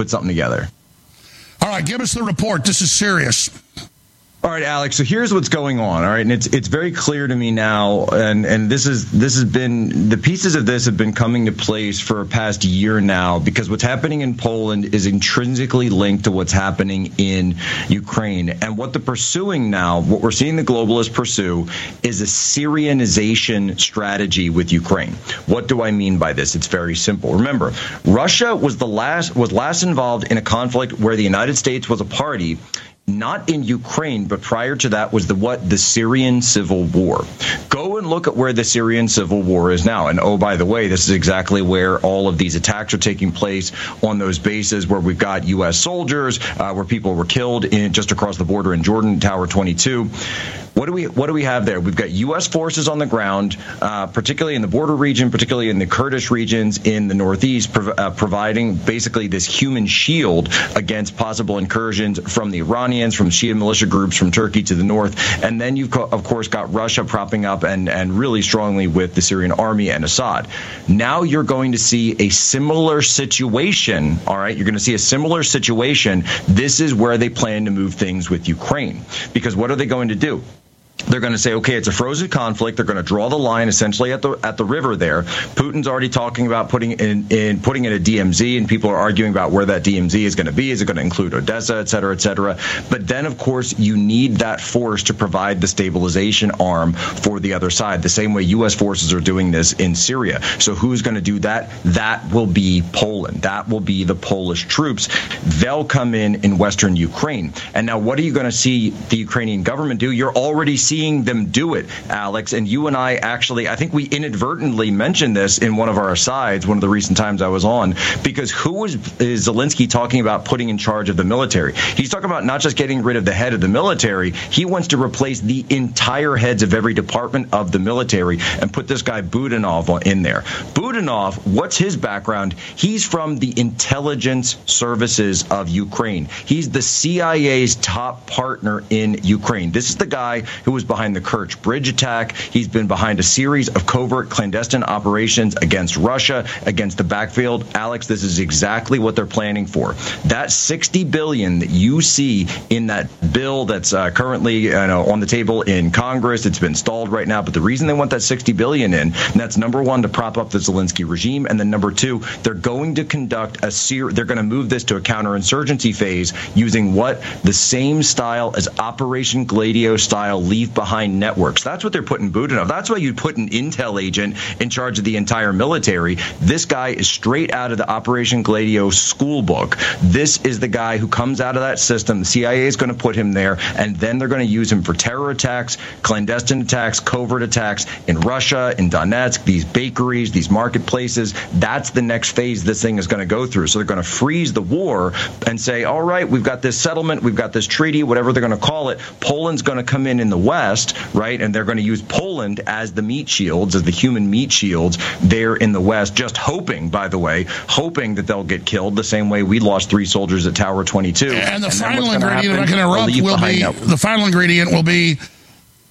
All right, give us the report. This is serious. All right, Alex. So here's what's going on. All right, and it's very clear to me now, and this has been, the pieces of this have been coming to place for a past year now, because what's happening in Poland is intrinsically linked to what's happening in Ukraine. And what they're pursuing now, what we're seeing the globalists pursue, is a Syrianization strategy with Ukraine. What do I mean by this? It's very simple. Remember, Russia was last involved in a conflict where the United States was a party. Not in Ukraine, but prior to that was the Syrian civil war. Go and look at where the Syrian civil war is now. And oh, by the way, this is exactly where all of these attacks are taking place, on those bases where we've got U.S. soldiers, where people were killed just across the border in Jordan, Tower 22. What do we have there? We've got U.S. forces on the ground, particularly in the border region, particularly in the Kurdish regions in the northeast, providing basically this human shield against possible incursions from the Iranians, from Shia militia groups from Turkey to the north. And then you've, of course, got Russia propping up and really strongly with the Syrian army and Assad. Now you're going to see a similar situation. All right, you're going to see a similar situation. This is where they plan to move things with Ukraine, because what are they going to do? They're going to say, okay, it's a frozen conflict. They're going to draw the line essentially at the river there. Putin's already talking about putting in a DMZ, and people are arguing about where that DMZ is going to be. Is it going to include Odessa, et cetera, et cetera? But then, of course, you need that force to provide the stabilization arm for the other side, the same way U.S. forces are doing this in Syria. So who's going to do that? That will be Poland. That will be the Polish troops. They'll come in Western Ukraine. And now what are you going to see the Ukrainian government do? You're already seeing them do it, Alex. And you and I actually, I think we inadvertently mentioned this in one of our asides, one of the recent times I was on, because who is Zelensky talking about putting in charge of the military? He's talking about not just getting rid of the head of the military. He wants to replace the entire heads of every department of the military and put this guy Budanov in there. Budanov, what's his background? He's from the intelligence services of Ukraine. He's the CIA's top partner in Ukraine. This is the guy who was behind the Kerch Bridge attack. He's been behind a series of covert clandestine operations against Russia, against the backfield. Alex, this is exactly what they're planning for. That $60 billion that you see in that bill that's currently on the table in Congress, it's been stalled right now. But the reason they want that $60 billion in, and that's number one, to prop up the Zelensky regime, and then number two, they're going to conduct they're going to move this to a counterinsurgency phase using what? The same style as Operation Gladio style leave behind networks. That's what they're putting Budanov. That's why you'd put an intel agent in charge of the entire military. This guy is straight out of the Operation Gladio school book. This is the guy who comes out of that system. The CIA is going to put him there, and then they're going to use him for terror attacks, clandestine attacks, covert attacks in Russia, in Donetsk, these bakeries, these marketplaces. That's the next phase this thing is going to go through. So they're going to freeze the war and say, all right, we've got this settlement, we've got this treaty, whatever they're going to call it. Poland's going to come in the West, right? And they're going to use Poland as the meat shields, as the human meat shields there in the West, just hoping, by the way, hoping that they'll get killed the same way we lost 3 soldiers at Tower 22. And the final ingredient, if I can interrupt, the final ingredient will be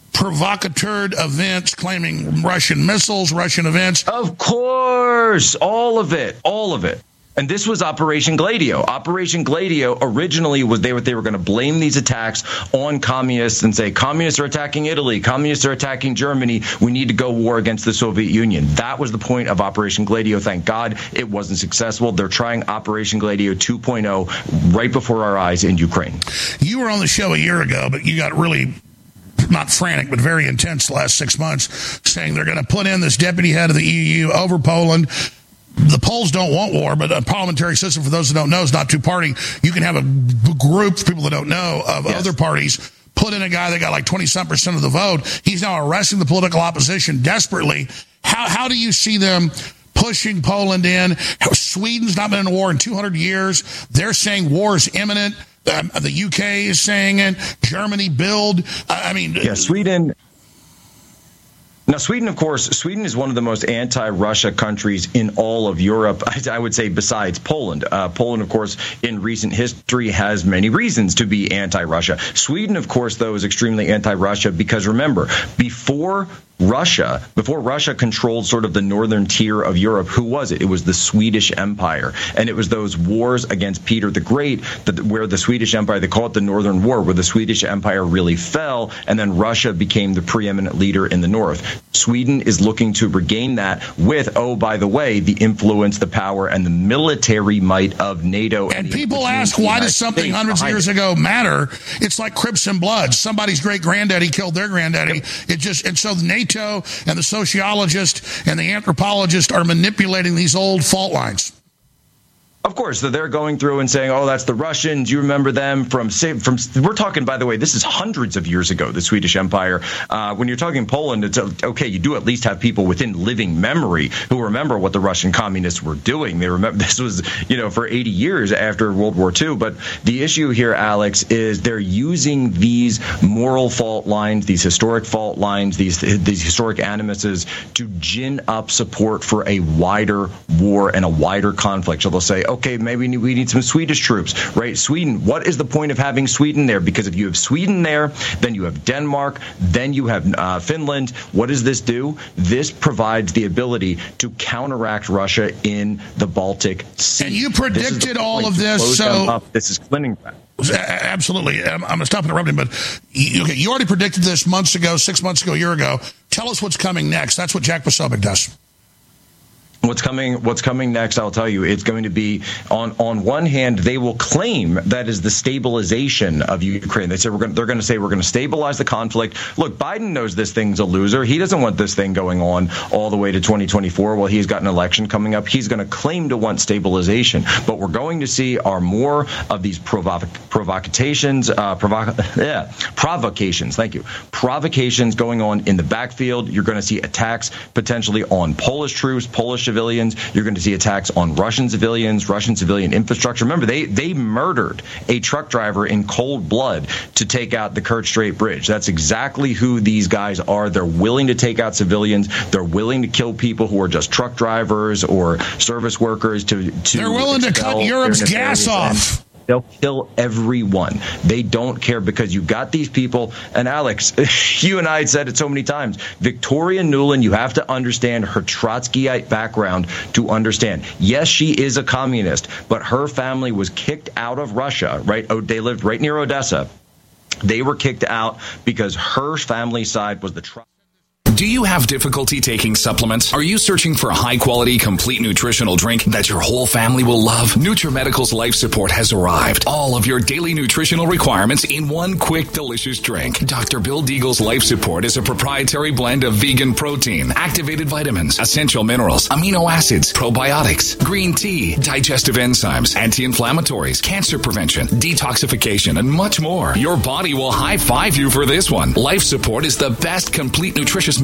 provocateur events claiming Russian missiles, Russian events. Of course, all of it. And this was Operation Gladio. Operation Gladio originally was they were going to blame these attacks on communists and say, communists are attacking Italy, communists are attacking Germany, we need to go war against the Soviet Union. That was the point of Operation Gladio. Thank God it wasn't successful. They're trying Operation Gladio 2.0 right before our eyes in Ukraine. You were on the show a year ago, but you got really not frantic, but very intense the last 6 months, saying they're going to put in this deputy head of the EU over Poland. The Poles don't want war, but a parliamentary system, for those that don't know, is not two-party. You can have a group, for people that don't know, of other parties, put in a guy that got like 20-some% of the vote. He's now arresting the political opposition desperately. How do you see them pushing Poland in? Sweden's not been in a war in 200 years. They're saying war is imminent. The UK is saying it. Germany, build. Sweden. Now, Sweden, of course, Sweden is one of the most anti-Russia countries in all of Europe, I would say, besides Poland. Poland, of course, in recent history has many reasons to be anti-Russia. Sweden, of course, though, is extremely anti-Russia because, remember, before Russia controlled sort of the northern tier of Europe, who was it? It was the Swedish Empire. And it was those wars against Peter the Great where the Swedish Empire, they call it the Northern War, where the Swedish Empire really fell, and then Russia became the preeminent leader in the north. Sweden is looking to regain that with, oh, by the way, the influence, the power, and the military might of NATO. And people ask, why does something hundreds of years ago matter? It's like Crips and Bloods. Somebody's great-granddaddy killed their granddaddy. And so NATO and the sociologist and the anthropologist are manipulating these old fault lines. Of course, they're going through and saying, oh, that's the Russians. You remember them from we're talking, by the way, this is hundreds of years ago, the Swedish Empire. When you're talking Poland, it's okay. You do at least have people within living memory who remember what the Russian communists were doing. They remember this was, for 80 years after World War II. But the issue here, Alex, is they're using these moral fault lines, these historic fault lines, these historic animuses to gin up support for a wider war and a wider conflict. So they'll say, okay, maybe we need some Swedish troops, right? Sweden, what is the point of having Sweden there? Because if you have Sweden there, then you have Denmark, then you have Finland. What does this do? This provides the ability to counteract Russia in the Baltic Sea. And you predicted all of this, so this is Kaliningrad. Absolutely. I'm going to stop interrupting, but you already predicted this months ago, 6 months ago, a year ago. Tell us what's coming next. That's what Jack Posobiec does. What's coming next, I'll tell you, it's going to be, on one hand, they will claim that is the stabilization of Ukraine. They say they're going to say we're going to stabilize the conflict. Look, Biden knows this thing's a loser. He doesn't want this thing going on all the way to 2024. Well, he's got an election coming up. He's going to claim to want stabilization. But we're going to see are more of these provocations. Thank you. Provocations going on in the backfield. You're going to see attacks potentially on Polish troops, Polish civilians. You're going to see attacks on Russian civilians, Russian civilian infrastructure. Remember, they murdered a truck driver in cold blood to take out the Kerch Strait Bridge. That's exactly who these guys are. They're willing to take out civilians. They're willing to kill people who are just truck drivers or service workers. They're willing to cut Europe's gas off. They'll kill everyone. They don't care because you've got these people. And Alex, you and I had said it so many times. Victoria Nuland, you have to understand her Trotskyite background to understand. Yes, she is a communist, but her family was kicked out of Russia, right? Oh, they lived right near Odessa. They were kicked out because her family side was the Do you have difficulty taking supplements? Are you searching for a high-quality, complete nutritional drink that your whole family will love? NutriMedical's Life Support has arrived. All of your daily nutritional requirements in one quick, delicious drink. Dr. Bill Deagle's Life Support is a proprietary blend of vegan protein, activated vitamins, essential minerals, amino acids, probiotics, green tea, digestive enzymes, anti-inflammatories, cancer prevention, detoxification, and much more. Your body will high-five you for this one. Life Support is the best complete nutritious meal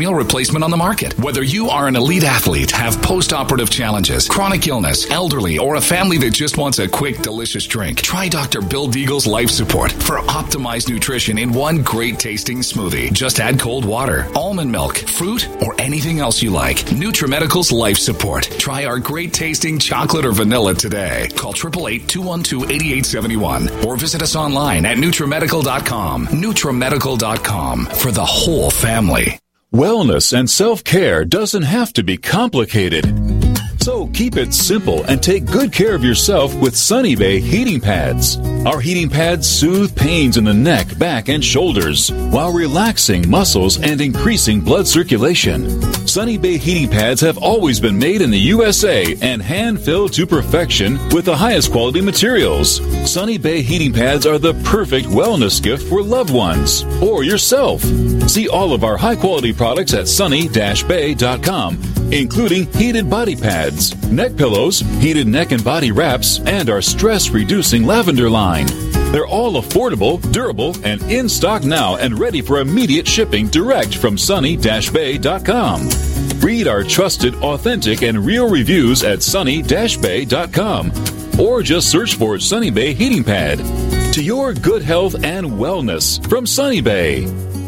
meal replacement on the market. Whether you are an elite athlete, have post-operative challenges, chronic illness, elderly, or a family that just wants a quick, delicious drink, try Dr. Bill Deagle's Life Support for optimized nutrition in one great tasting smoothie. Just add cold water, almond milk, fruit, or anything else you like. NutriMedical's Life Support. Try our great tasting chocolate or vanilla today. Call 888-212-8871 or visit us online at NutriMedical.com. NutriMedical.com for the whole family. Wellness and self-care doesn't have to be complicated. So keep it simple and take good care of yourself with Sunny Bay heating pads. Our heating pads soothe pains in the neck, back, and shoulders while relaxing muscles and increasing blood circulation. Sunny Bay heating pads have always been made in the USA and hand-filled to perfection with the highest quality materials. Sunny Bay heating pads are the perfect wellness gift for loved ones or yourself. See all of our high-quality products at sunny-bay.com, including heated body pads, neck pillows, heated neck and body wraps, and our stress-reducing lavender line. They're all affordable, durable, and in stock now and ready for immediate shipping direct from sunny-bay.com. Read our trusted, authentic, and real reviews at sunny-bay.com or just search for Sunny Bay Heating Pad. To your good health and wellness from Sunny Bay.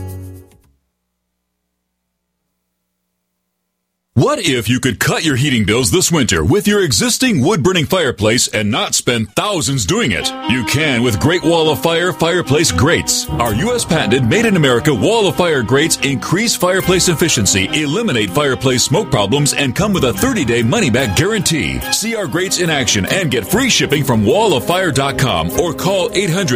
What if you could cut your heating bills this winter with your existing wood-burning fireplace and not spend thousands doing it? You can with Great Wall of Fire fireplace grates. Our U.S. patented made-in-America Wall of Fire grates increase fireplace efficiency, eliminate fireplace smoke problems, and come with a 30-day money-back guarantee. See our grates in action and get free shipping from walloffire.com or call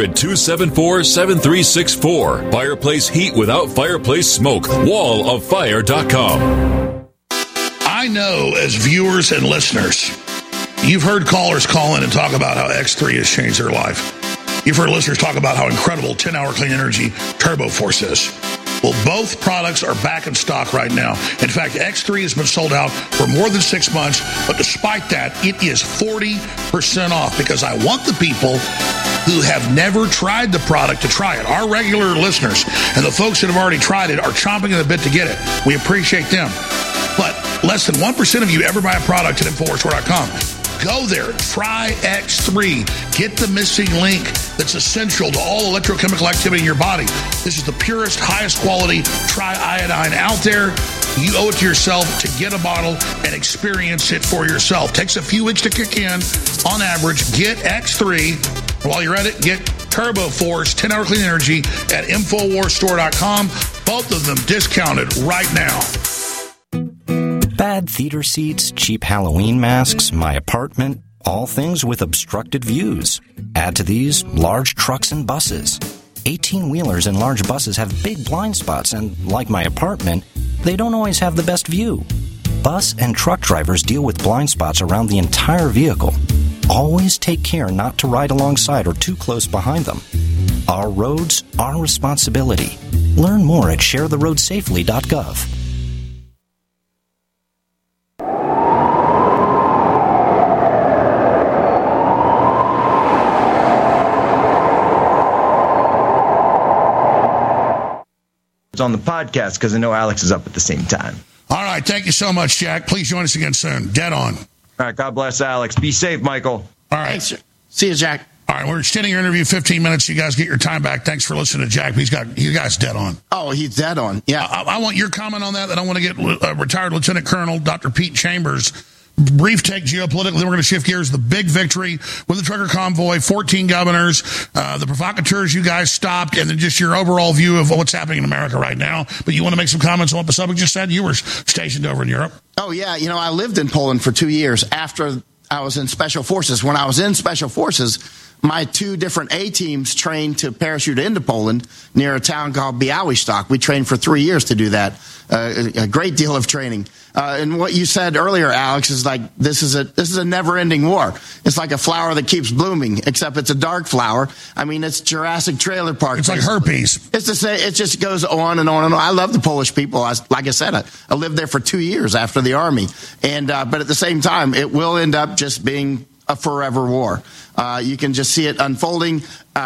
800-274-7364. Fireplace heat without fireplace smoke. walloffire.com. I know as viewers and listeners, you've heard callers call in and talk about how X3 has changed their life. You've heard listeners talk about how incredible 10-hour clean energy Turbo Force is. Well, both products are back in stock right now. In fact, X3 has been sold out for more than 6 months, but despite that, it is 40% off because I want the people who have never tried the product to try it. Our regular listeners and the folks that have already tried it are chomping at the bit to get it. We appreciate them. But less than 1% of you ever buy a product at InfoWarsStore.com. Go there. Try X3. Get the missing link that's essential to all electrochemical activity in your body. This is the purest, highest quality triiodine out there. You owe it to yourself to get a bottle and experience it for yourself. Takes a few weeks to kick in. On average, get X3. While you're at it, get Turbo Force 10-hour clean energy at InfoWarsStore.com. Both of them discounted right now. Bad theater seats, cheap Halloween masks, my apartment, all things with obstructed views. Add to these large trucks and buses. 18-wheelers and large buses have big blind spots, and like my apartment, they don't always have the best view. Bus and truck drivers deal with blind spots around the entire vehicle. Always take care not to ride alongside or too close behind them. Our roads, our responsibility. Learn more at sharetheroadsafely.gov. On the podcast because I know Alex is up at the same time. All right. Thank you so much, Jack. Please join us again soon. Dead on. All right. God bless Alex. Be safe, Michael. All right. Thanks. See you, Jack. All right. We're extending your interview 15 minutes. You guys get your time back. Thanks for listening to Jack. You guys dead on. Oh, he's dead on. Yeah. I want your comment on that. I want to get retired Lieutenant Colonel Dr. Pete Chambers. Brief take geopolitically. Then we're going to shift gears. The big victory with the trucker convoy, 14 governors, the provocateurs you guys stopped, and then just your overall view of what's happening in America right now. But you want to make some comments on what the subject just said? You were stationed over in Europe. Oh, yeah. You know, I lived in Poland for 2 years after I was in Special Forces. When I was in Special Forces, my two different A teams trained to parachute into Poland near a town called Białystok. We trained for 3 years to do that. A great deal of training. And what you said earlier, Alex, is like this is a never-ending war. It's like a flower that keeps blooming, except it's a dark flower. I mean, it's Jurassic Trailer Park. It's like herpes. It's to say it just goes on and on and on. I love the Polish people. Like I said, I lived there for 2 years after the army, and but at the same time, it will end up just being a forever war. You can just see it unfolding,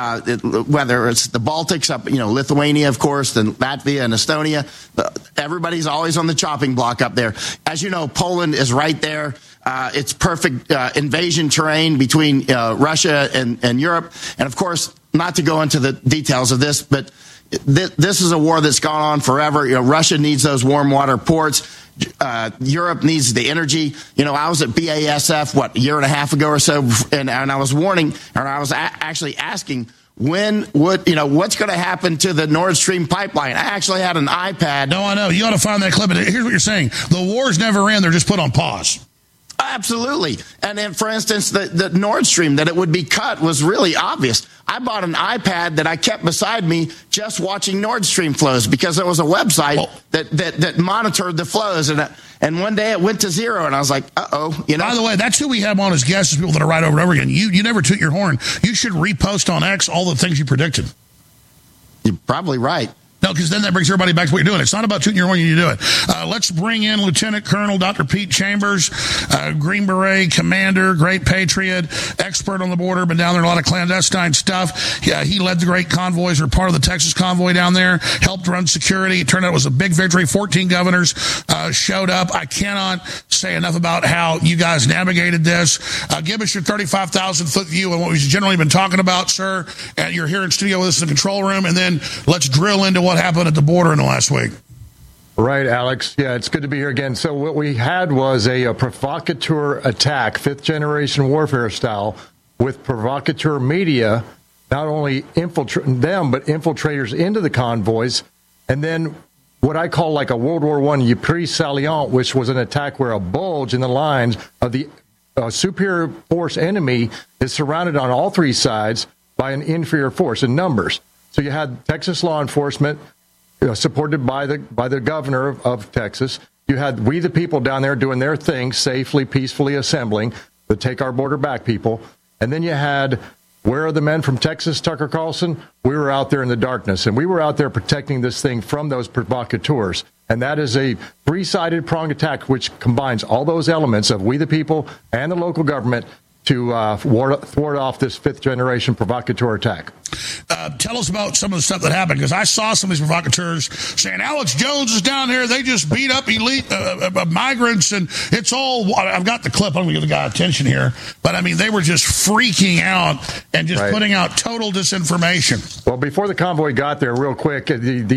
whether it's the Baltics, up, Lithuania, of course, then Latvia and Estonia. Everybody's always on the chopping block up there. As you know, Poland is right there. It's perfect invasion terrain between Russia and Europe. And, of course, not to go into the details of this, but this is a war that's gone on forever. Russia needs those warm water ports. Europe needs the energy. I was at BASF, a year and a half ago or so, and I was warning, or I was actually asking, what's going to happen to the Nord Stream pipeline? I actually had an iPad. No, I know. You ought to find that clip. Here's what you're saying. The wars never end. They're just put on pause. Absolutely. And then, for instance, the Nord Stream, that it would be cut was really obvious. I bought an iPad that I kept beside me just watching Nord Stream flows because there was a website that monitored the flows. And one day it went to zero, and I was like, uh-oh. By the way, that's who we have on as guests, is people that are right over and over again. You never toot your horn. You should repost on X all the things you predicted. You're probably right. No, because then that brings everybody back to what you're doing. It's not about tooting your horn, you do it. Let's bring in Lieutenant Colonel Dr. Pete Chambers, Green Beret commander, great patriot, expert on the border, been down there in a lot of clandestine stuff. Yeah, he led the great convoys, or part of the Texas convoy down there, helped run security. It turned out it was a big victory. 14 governors showed up. I cannot say enough about how you guys navigated this. Give us your 35,000-foot view on what we've generally been talking about, sir. And you're here in studio with us in the control room, and then let's drill into what happened at the border in the last week. Right, Alex. Yeah, it's good to be here again. So what we had was a provocateur attack, fifth-generation warfare style, with provocateur media not only infiltrating them, but infiltrators into the convoys. And then what I call like a World War I Ypres salient, which was an attack where a bulge in the lines of the superior force enemy is surrounded on all three sides by an inferior force in numbers. So you had Texas law enforcement supported by the governor of Texas. You had we the people down there doing their thing, safely, peacefully assembling the Take Our Border Back people. And then you had, where are the men from Texas, Tucker Carlson? We were out there in the darkness, and we were out there protecting this thing from those provocateurs. And that is a three-sided pronged attack which combines all those elements of we the people and the local government to thwart off this fifth-generation provocateur attack. Tell us about some of the stuff that happened, because I saw some of these provocateurs saying, Alex Jones is down here. They just beat up elite migrants, and it's all... I've got the clip. I'm going to give the guy attention here. But, I mean, they were just freaking out and just putting out total disinformation. Well, before the convoy got there, real quick,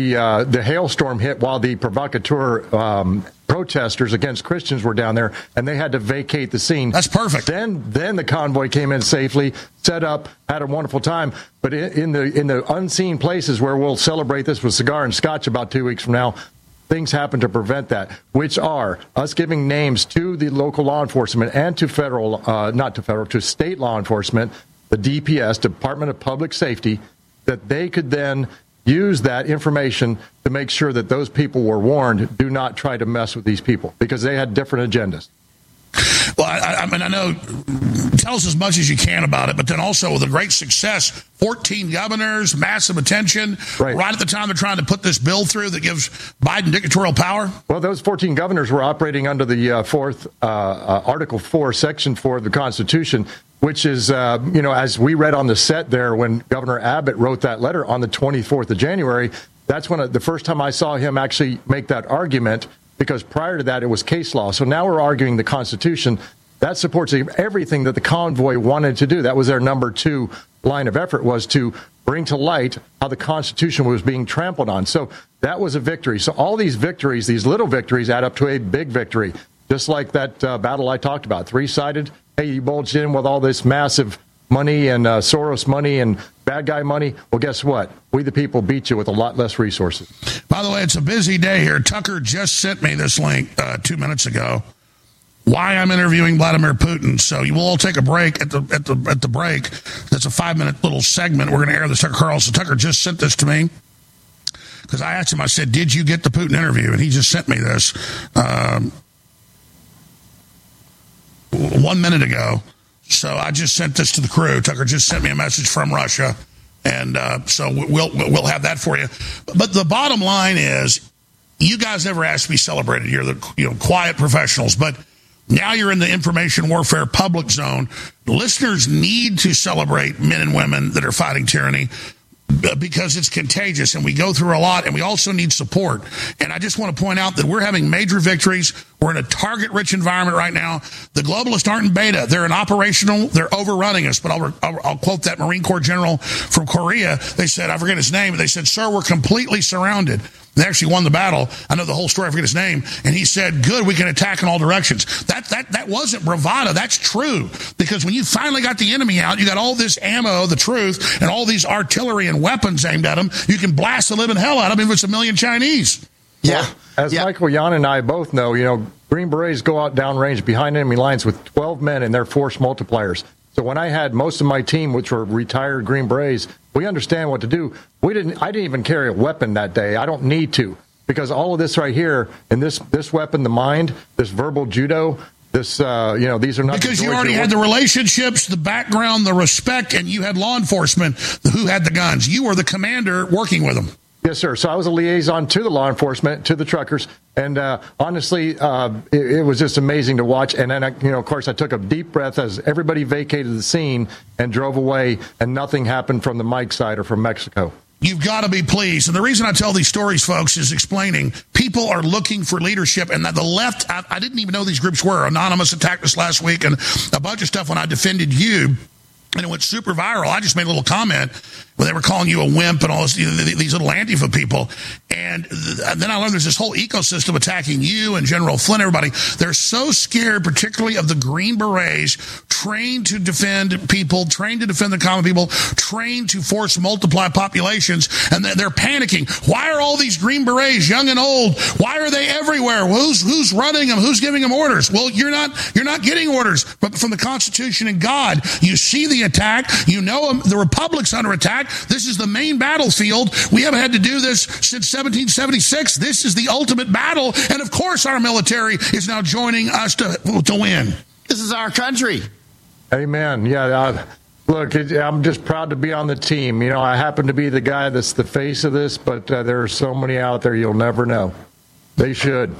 the hailstorm hit while the provocateur... protesters against Christians were down there, and they had to vacate the scene. That's perfect. Then the convoy came in safely, set up, had a wonderful time. But in the unseen places where we'll celebrate this with cigar and scotch about 2 weeks from now, things happen to prevent that, which are us giving names to the local law enforcement and to to state law enforcement, the DPS, Department of Public Safety, that they could then use that information to make sure that those people were warned, do not try to mess with these people, because they had different agendas. Well, I mean, I know, tell us as much as you can about it, but then also with a great success, 14 governors, massive attention, right at the time they're trying to put this bill through that gives Biden dictatorial power. Well, those 14 governors were operating under the Article 4, Section 4 of the Constitution, which is, as we read on the set there when Governor Abbott wrote that letter on the 24th of January, that's when the first time I saw him actually make that argument, because prior to that it was case law. So now we're arguing the Constitution. That supports everything that the convoy wanted to do. That was their number 2 line of effort, was to bring to light how the Constitution was being trampled on. So that was a victory. So all these victories, these little victories, add up to a big victory, just like that battle I talked about, three-sided. Hey, you bulged in with all this massive money and Soros money and bad guy money. Well, guess what? We the people beat you with a lot less resources. By the way, it's a busy day here. Tucker just sent me this link 2 minutes ago. Why I'm interviewing Vladimir Putin. So you will all take a break at the break. That's a 5-minute little segment. We're going to air this. Tucker Carlson. Tucker just sent this to me because I asked him. I said, "Did you get the Putin interview?" And he just sent me this 1 minute ago. So I just sent this to the crew. Tucker just sent me a message from Russia, and so we'll have that for you. But the bottom line is, you guys never asked to be celebrated. You're the quiet professionals. But Now you're in the information warfare public zone. Listeners need to celebrate men and women that are fighting tyranny, because it's contagious, and we go through a lot, and we also need support. And I just want to point out that we're having major victories. We're in a target-rich environment right now. The globalists aren't in beta. They're in operational. They're overrunning us. But I'll quote that Marine Corps general from Korea. They said, I forget his name, but they said, sir, we're completely surrounded. They actually won the battle. I know the whole story. I forget his name. And he said, good, we can attack in all directions. That wasn't bravado. That's true. Because when you finally got the enemy out, you got all this ammo, the truth, and all these artillery and weapons aimed at them. You can blast the living hell out of them if it's a million Chinese. Yeah. As Michael Yan and I both know, Green Berets go out downrange behind enemy lines with 12 men and their force multipliers. So when I had most of my team, which were retired Green Berets, we understand what to do. I didn't even carry a weapon that day. I don't need to, because all of this right here, and this weapon, the mind, this verbal judo, this, these are not... Because you already had the relationships, the background, the respect, and you had law enforcement who had the guns. You were the commander working with them. Yes, sir. So I was a liaison to the law enforcement, to the truckers, and honestly, it was just amazing to watch. And then, of course, I took a deep breath as everybody vacated the scene and drove away, and nothing happened from the Mike side or from Mexico. You've got to be pleased. And the reason I tell these stories, folks, is explaining people are looking for leadership, and that the left, I didn't even know these groups were. Anonymous attacked us last week, and a bunch of stuff when I defended you. And it went super viral. I just made a little comment when they were calling you a wimp and all this, these little Antifa people. And then I learned there's this whole ecosystem attacking you and General Flynn, everybody. They're so scared, particularly of the Green Berets, trained to defend people, trained to defend the common people, trained to force multiply populations. And they're panicking. Why are all these Green Berets, young and old, why are they everywhere? Who's running them? Who's giving them orders? Well, you're not getting orders from the Constitution and God. You see the attack. You know the Republic's under attack. This is the main battlefield. We haven't had to do this since 1776. This is the ultimate battle. And of course, our military is now joining us to win. This is our country. Amen. Yeah. Look, I'm just proud to be on the team. I happen to be the guy that's the face of this, but there are so many out there you'll never know. They should.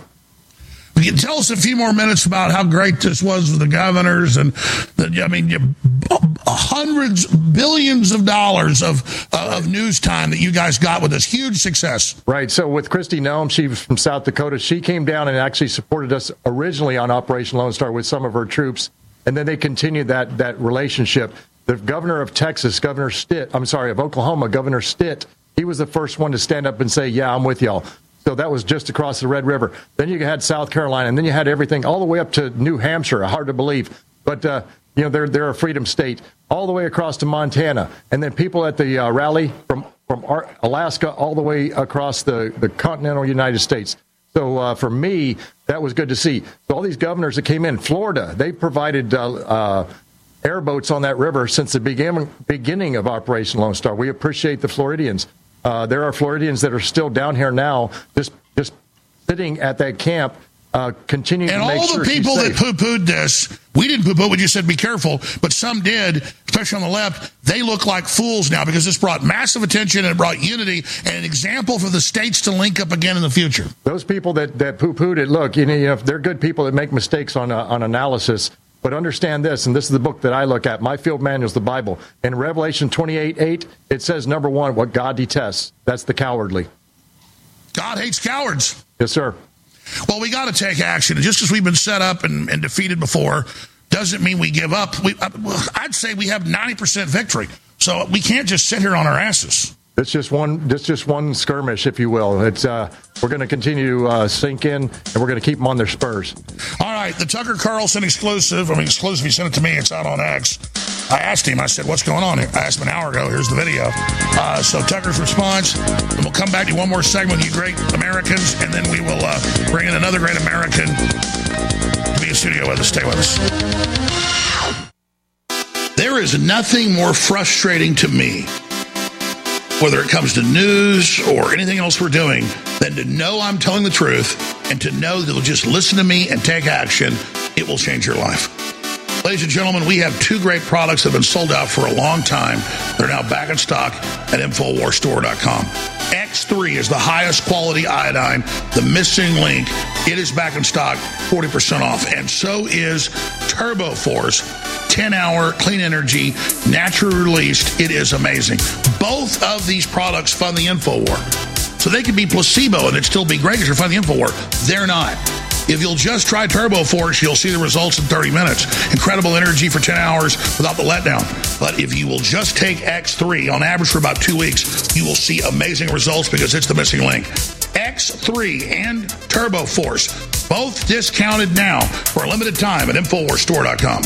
You tell us a few more minutes about how great this was with the governors and hundreds, billions of dollars of news time that you guys got with this. Huge success. Right. So with Kristi Noem, she was from South Dakota. She came down and actually supported us originally on Operation Lone Star with some of her troops. And then they continued that relationship. The governor of Oklahoma, Governor Stitt, he was the first one to stand up and say, yeah, I'm with y'all. So that was just across the Red River. Then you had South Carolina, and then you had everything all the way up to New Hampshire. Hard to believe. But, they're a freedom state. All the way across to Montana. And then people at the rally from Alaska all the way across the continental United States. So for me, that was good to see. So all these governors that came in, Florida, they provided airboats on that river since the beginning of Operation Lone Star. We appreciate the Floridians. There are Floridians that are still down here now, just sitting at that camp, continuing to make sure she's safe. And all the people that poo-pooed this, we didn't poo-poo, we just said be careful, but some did, especially on the left. They look like fools now because this brought massive attention and it brought unity and an example for the states to link up again in the future. Those people that poo-pooed it, look, they're good people that make mistakes on analysis. But understand this, and this is the book that I look at. My field manual is the Bible. In Revelation 28:8, it says, number one, what God detests. That's the cowardly. God hates cowards. Yes, sir. Well, we got to take action. And just as we've been set up and defeated before, doesn't mean we give up. I'd say we have 90% victory. So we can't just sit here on our asses. It's just one skirmish, if you will. It's we're going to continue to sink in, and we're going to keep them on their spurs. All right, the Tucker Carlson exclusive. Exclusive. He sent it to me. It's out on X. I asked him. I said, "What's going on here?" I asked him an hour ago. Here's the video. So Tucker's response. And we'll come back to one more segment, you great Americans, and then we will bring in another great American to be in studio with us. Stay with us. There is nothing more frustrating to me, whether it comes to news or anything else we're doing, than to know I'm telling the truth and to know that they'll just listen to me and take action. It will change your life. Ladies and gentlemen, we have two great products that have been sold out for a long time. They're now back in stock at InfoWarsStore.com. X3 is the highest quality iodine, the missing link. It is back in stock, 40% off. And so is Turbo Force, 10-hour clean energy, naturally released. It is amazing. Both of these products fund the InfoWar. So they could be placebo and it'd still be great because you're funding the InfoWar. They're not. If you'll just try Turbo Force, you'll see the results in 30 minutes. Incredible energy for 10 hours without the letdown. But if you will just take X3 on average for about 2 weeks, you will see amazing results because it's the missing link. X3 and Turbo Force, both discounted now for a limited time at InfoWarsStore.com.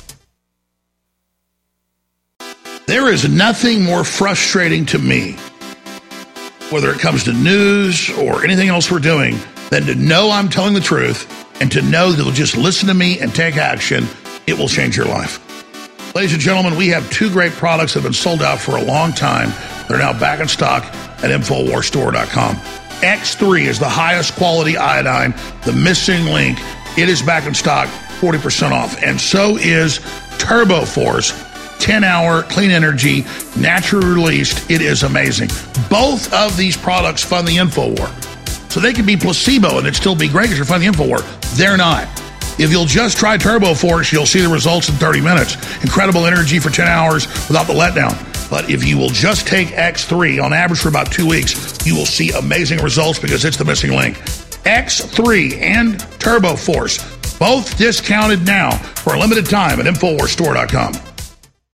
There is nothing more frustrating to me, whether it comes to news or anything else we're doing, than to know I'm telling the truth and to know that you'll just listen to me and take action. It will change your life. Ladies and gentlemen, we have 2 great products that have been sold out for a long time. They're now back in stock at InfoWarsStore.com. X3 is the highest quality iodine, the missing link. It is back in stock, 40% off. And so is Turbo Force, 10-hour clean energy, naturally released. It is amazing. Both of these products fund the InfoWar. So they could be placebo and it'd still be great because you're funding the InfoWar. They're not. If you'll just try Turbo Force, you'll see the results in 30 minutes. Incredible energy for 10 hours without the letdown. But if you will just take X3 on average for about 2 weeks, you will see amazing results because it's the missing link. X3 and Turbo Force, both discounted now for a limited time at InfoWarsStore.com.